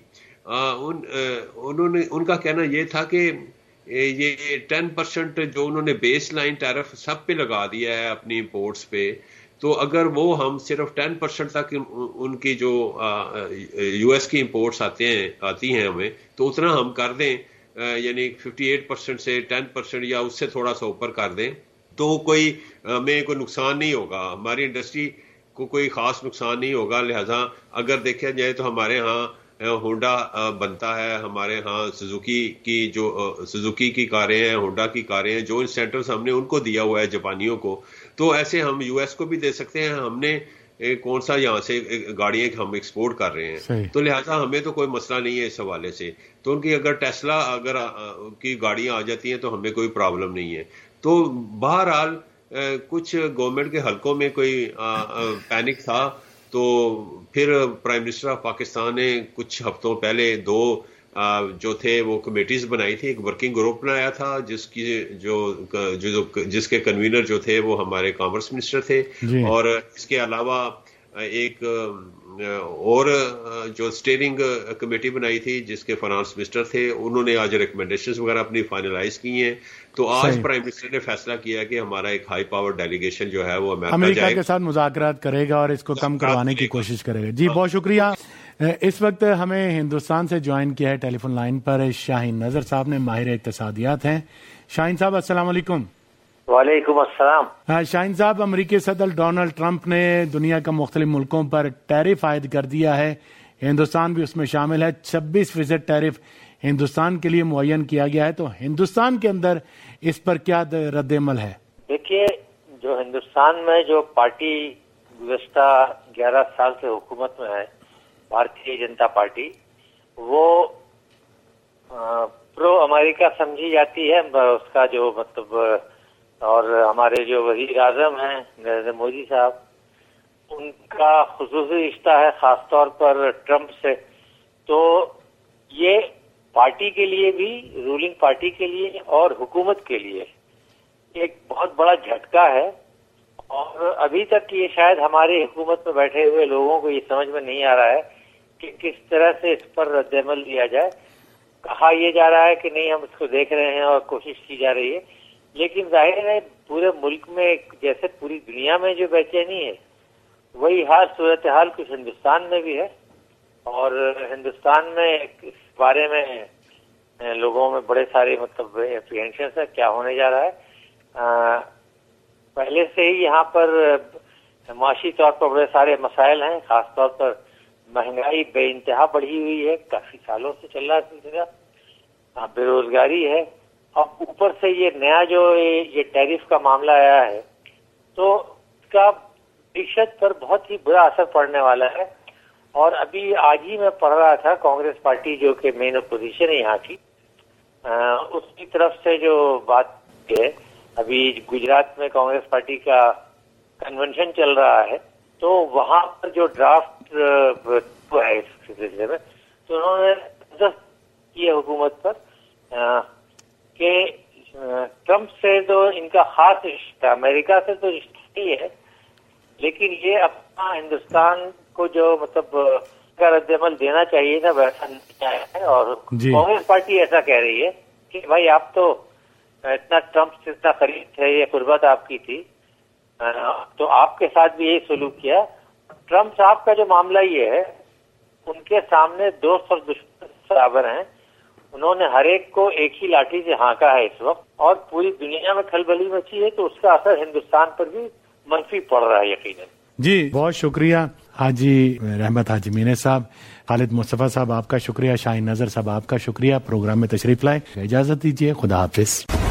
ان انہوں نے ان کا کہنا یہ تھا کہ یہ ٹین پرسینٹ جو انہوں نے بیس لائن ٹیرف سب پہ لگا دیا ہے اپنی امپورٹس پہ، تو اگر وہ ہم صرف ٹین پرسینٹ تک ان کی جو یو ایس کی امپورٹس آتے ہیں آتی ہیں ہمیں، تو اتنا ہم کر دیں، یعنی ففٹی ایٹ پرسینٹ سے ٹین پرسینٹ یا اس سے تھوڑا سا اوپر کر دیں، تو کوئی ہمیں کوئی نقصان نہیں ہوگا، ہماری انڈسٹری کو کوئی خاص نقصان نہیں ہوگا۔ لہذا اگر دیکھا جائے تو ہمارے ہاں ہونڈا بنتا ہے، ہمارے ہاں سوزوکی کی جو سوزوکی کی کاریں ہیں، ہونڈا کی کاریں ہیں، جو انسینٹیوز ہم نے ان کو دیا ہوا ہے جاپانیوں کو، تو ایسے ہم یو ایس کو بھی دے سکتے ہیں۔ ہم نے کون سا یہاں سے گاڑیاں ہم ایکسپورٹ کر رہے ہیں، تو لہٰذا ہمیں تو کوئی مسئلہ نہیں ہے اس حوالے سے۔ تو ان کی اگر ٹیسلا اگر کی گاڑیاں آ جاتی ہیں تو ہمیں کوئی پرابلم نہیں ہے۔ تو بہرحال کچھ گورنمنٹ کے حلقوں میں کوئی پینک تھا، تو پھر پرائم منسٹر آف پاکستان نے کچھ ہفتوں پہلے دو جو تھے وہ کمیٹیز بنائی تھی، ایک ورکنگ گروپ بنایا تھا جس کی جو جو جس کے کنوینر جو تھے وہ ہمارے کامرس منسٹر تھے، اور اس کے علاوہ ایک اور جو اسٹیئرنگ کمیٹی بنائی تھی جس کے فائنانس منسٹر تھے، انہوں نے آج ریکمنڈیشنز وغیرہ اپنی فائنلائز کی ہیں۔ تو آج پرائم منسٹر نے فیصلہ کیا کہ ہمارا ایک ہائی پاور ڈیلیگیشن جو ہے وہ امریکہ کے ساتھ مذاکرات کرے گا اور اس کو کم کروانے کی کوشش کرے گا۔ جی بہت شکریہ۔ اس وقت ہمیں ہندوستان سے جوائن کیا ہے ٹیلی فون لائن پر شاہین نذر صاحب نے، ماہر اقتصادیات ہیں۔ شاہین صاحب السلام علیکم۔ وعلیکم السلام۔ شاہین صاحب، امریکی صدر ڈونلڈ ٹرمپ نے دنیا کے مختلف ملکوں پر ٹیرف عائد کر دیا ہے، ہندوستان بھی اس میں شامل ہے۔ چھبیس فیصد ٹیرف ہندوستان کے لیے معین کیا گیا ہے، تو ہندوستان کے اندر اس پر کیا رد عمل ہے؟ دیکھیے، جو ہندوستان میں جو پارٹی گزشتہ گیارہ سال سے حکومت میں ہے، بھارتیہ جنتا پارٹی، وہ پرو امریکہ سمجھی جاتی ہے۔ اس کا جو مطلب، اور ہمارے جو وزیر اعظم ہیں نریندر مودی صاحب، ان کا خصوصی رشتہ ہے خاص طور پر ٹرمپ سے، تو یہ پارٹی کے لیے بھی، رولنگ پارٹی کے لیے اور حکومت کے لیے ایک بہت بڑا جھٹکا ہے، اور ابھی تک یہ شاید ہماری حکومت میں بیٹھے ہوئے لوگوں کو یہ سمجھ میں نہیں آ رہا ہے کہ کس طرح سے اس پر رد عمل دیا جائے۔ کہا یہ جا رہا ہے کہ نہیں، ہم اس کو دیکھ رہے ہیں اور کوشش کی جا رہی ہے، لیکن ظاہر ہے پورے ملک میں جیسے پوری دنیا میں جو بے چینی ہے، وہی حال صورتحال کچھ ہندوستان میں بھی ہے، اور ہندوستان میں اس بارے میں لوگوں میں بڑے سارے مطلب اپریہنشنس ہے کیا ہونے جا رہا ہے۔ پہلے سے ہی یہاں پر معاشی طور پر بڑے سارے مسائل ہیں، خاص طور پر مہنگائی بے انتہا بڑھی ہوئی ہے، کافی سالوں سے چل رہا سلسلہ، بے روزگاری ہے، اب اوپر سے یہ نیا جو یہ ٹیرف کا معاملہ آیا ہے، تو اس کا معیشت پر بہت ہی برا اثر پڑنے والا ہے۔ اور ابھی آج ہی میں پڑھ رہا تھا، کانگریس پارٹی جو کہ مین اپوزیشن ہے یہاں کی، اس کی طرف سے جو بات ہے، ابھی گجرات میں کانگریس پارٹی کا کنونشن چل رہا ہے، تو وہاں پر جو ڈرافٹ ہے اس سلسلے میں، تو انہوں نے زبردست کی حکومت پر کہ ٹرمپ سے تو ان کا خاص رشتہ، امریکہ سے تو رشتہ ہی ہے، لیکن یہ اپنا ہندوستان کو جو مطلب کا رد عمل دینا چاہیے تھا ویسا نہیں آیا ہے، اور کانگریس پارٹی ایسا کہہ رہی ہے کہ بھائی آپ تو اتنا ٹرمپ سے اتنا قریب تھے، یہ قربت آپ کی تھی، تو آپ کے ساتھ بھی یہی سلوک کیا۔ ٹرمپ صاحب کا جو معاملہ یہ ہے، ان کے سامنے دوست اور دشمن برابر ہیں، انہوں نے ہر ایک کو ایک ہی لاٹھی سے ہانکا ہے اس وقت، اور پوری دنیا میں کھلبلی مچی ہے، تو اس کا اثر ہندوستان پر بھی منفی پڑ رہا ہے یقیناً۔ جی بہت شکریہ حاجی رحمت حاجی مینے صاحب، خالد مصطفیٰ صاحب آپ کا شکریہ، شاہین نذر صاحب آپ کا شکریہ، پروگرام میں تشریف لائے۔ اجازت دیجیے، خدا حافظ۔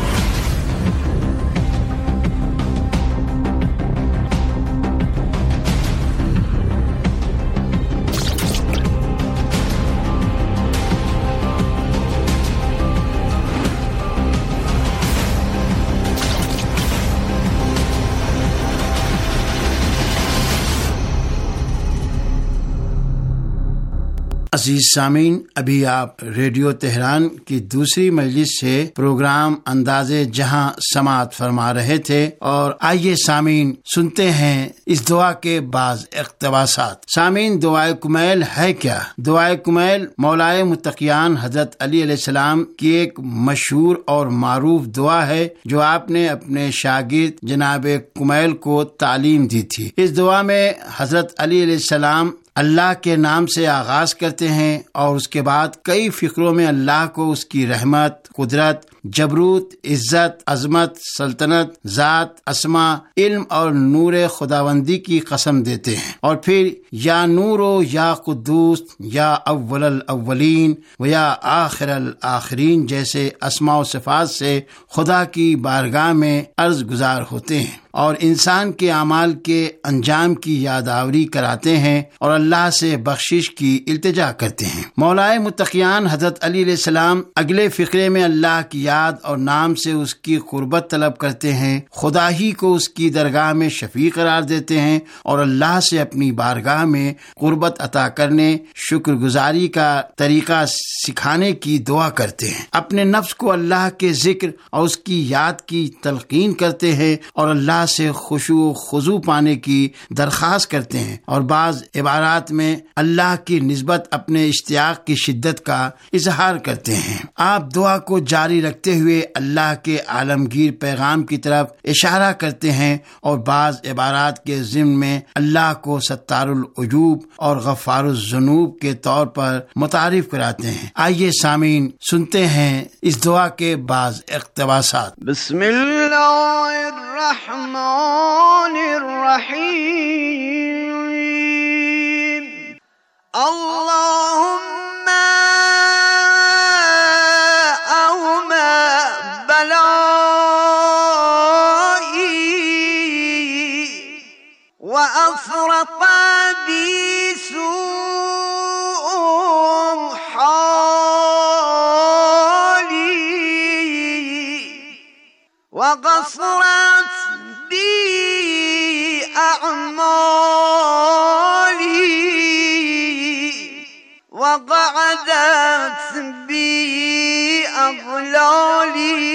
عزیز سامعین، ابھی آپ ریڈیو تہران کی دوسری مجلس سے پروگرام انداز جہاں سماعت فرما رہے تھے، اور آئیے سامعین سنتے ہیں اس دعا کے بعض اقتباسات۔ سامعین، دعائے کمیل ہے کیا؟ دعائے کمیل مولائے متقیان حضرت علی علیہ السلام کی ایک مشہور اور معروف دعا ہے جو آپ نے اپنے شاگرد جناب کمیل کو تعلیم دی تھی۔ اس دعا میں حضرت علی علیہ السلام اللہ کے نام سے آغاز کرتے ہیں اور اس کے بعد کئی فقروں میں اللہ کو اس کی رحمت، قدرت، جبروت، عزت، عظمت، سلطنت، ذات، اسماء، علم اور نور خداوندی کی قسم دیتے ہیں، اور پھر یا نورو یا قدوس یا اول الاولین و یا آخر الاخرین جیسے اسماء و صفات سے خدا کی بارگاہ میں عرض گزار ہوتے ہیں اور انسان کے اعمال کے انجام کی یادآوری کراتے ہیں اور اللہ سے بخشش کی التجا کرتے ہیں۔ مولائے متقیان حضرت علی علیہ السلام اگلے فقرے میں اللہ کی یاد اور نام سے اس کی قربت طلب کرتے ہیں، خدا ہی کو اس کی درگاہ میں شفیع قرار دیتے ہیں اور اللہ سے اپنی بارگاہ میں قربت عطا کرنے، شکر گزاری کا طریقہ سکھانے کی دعا کرتے ہیں۔ اپنے نفس کو اللہ کے ذکر اور اس کی یاد کی تلقین کرتے ہیں اور اللہ سے خشوع و خضوع پانے کی درخواست کرتے ہیں، اور بعض عبارات میں اللہ کی نسبت اپنے اشتیاق کی شدت کا اظہار کرتے ہیں۔ آپ دعا کو جاری رکھتے ہوئے اللہ کے عالمگیر پیغام کی طرف اشارہ کرتے ہیں اور بعض عبارات کے ضمن میں اللہ کو ستار العیوب اور غفار الذنوب کے طور پر متعارف کراتے ہیں۔ آئیے سامعین سنتے ہیں اس دعا کے بعض اقتباسات۔ بسم اللہ الرحمن الرحیم، اللہم اوما بلائی وافرط بی سوء حالی وقصرت بی اعمالی وقعدت بی اغلالی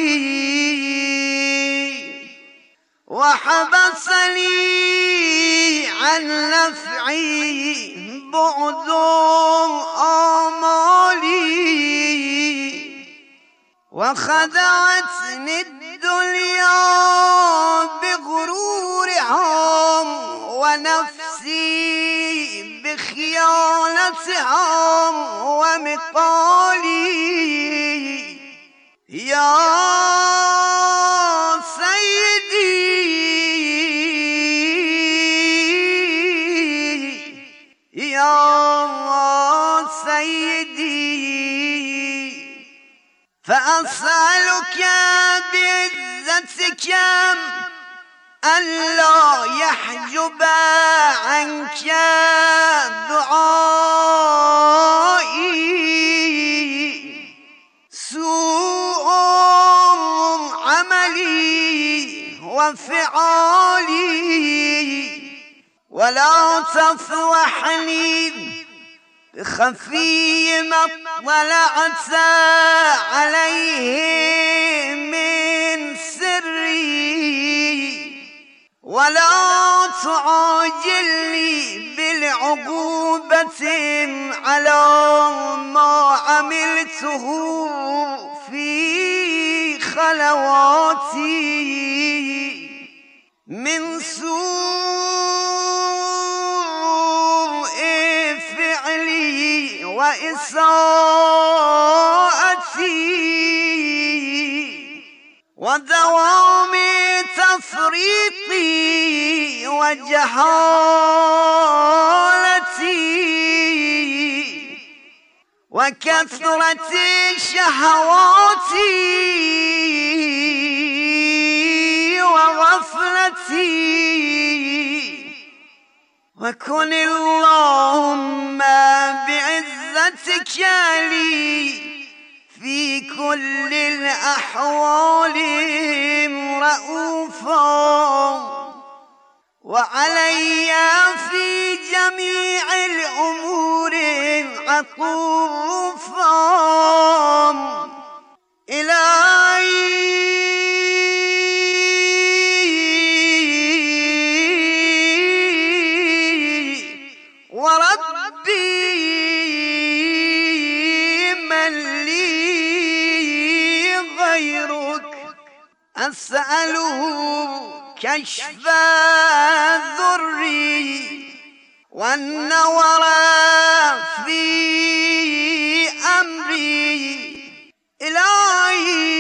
وحبسني عن نفعي بعد آمالي وخدعتني الدنيا بغرورها ونفسي بخيانتها ومقالي يا فأسألك بعزتك ألا يحجب عنك دعائي سوء عملي وفعالي ولا تفضحني بخفي ما اطلعت عليه من سري ولا تعاجلني بالعقوبة على ما عملته في خلواتي من سوء فعلي وإساءتي ودوام تفريطي وجهالتي وكثرة شهواتي وغفلتي وكن اللهم بعزتك لي في كل الأحوال رؤوفا وعلي في جميع الأمور أطوفهم إلهي وربي من لي غيرك أسأله كشف ذري والنور في أمري إلهي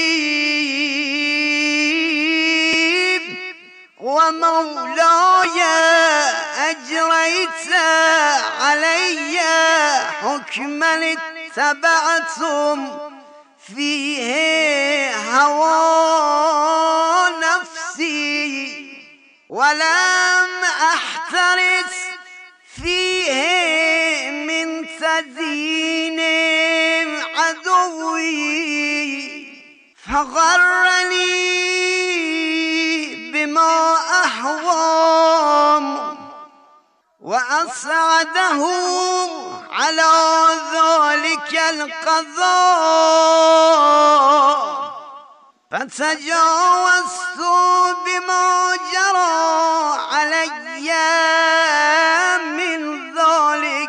ومولاي أجريت علي حكما اتبعتم فيه هوى نفسي ولم أحترس فيه من تزيين عدوي فغرني بما أهوام وأسعده على ذلك القضاء فتجاوزت بما جرى علي من ذلك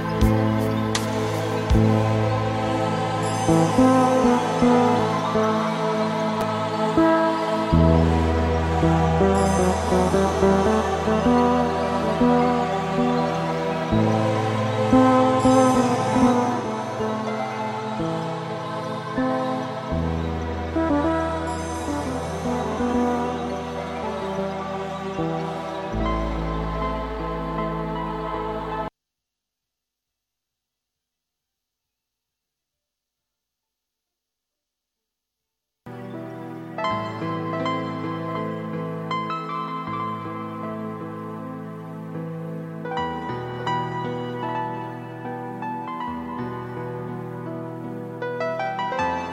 Thank you.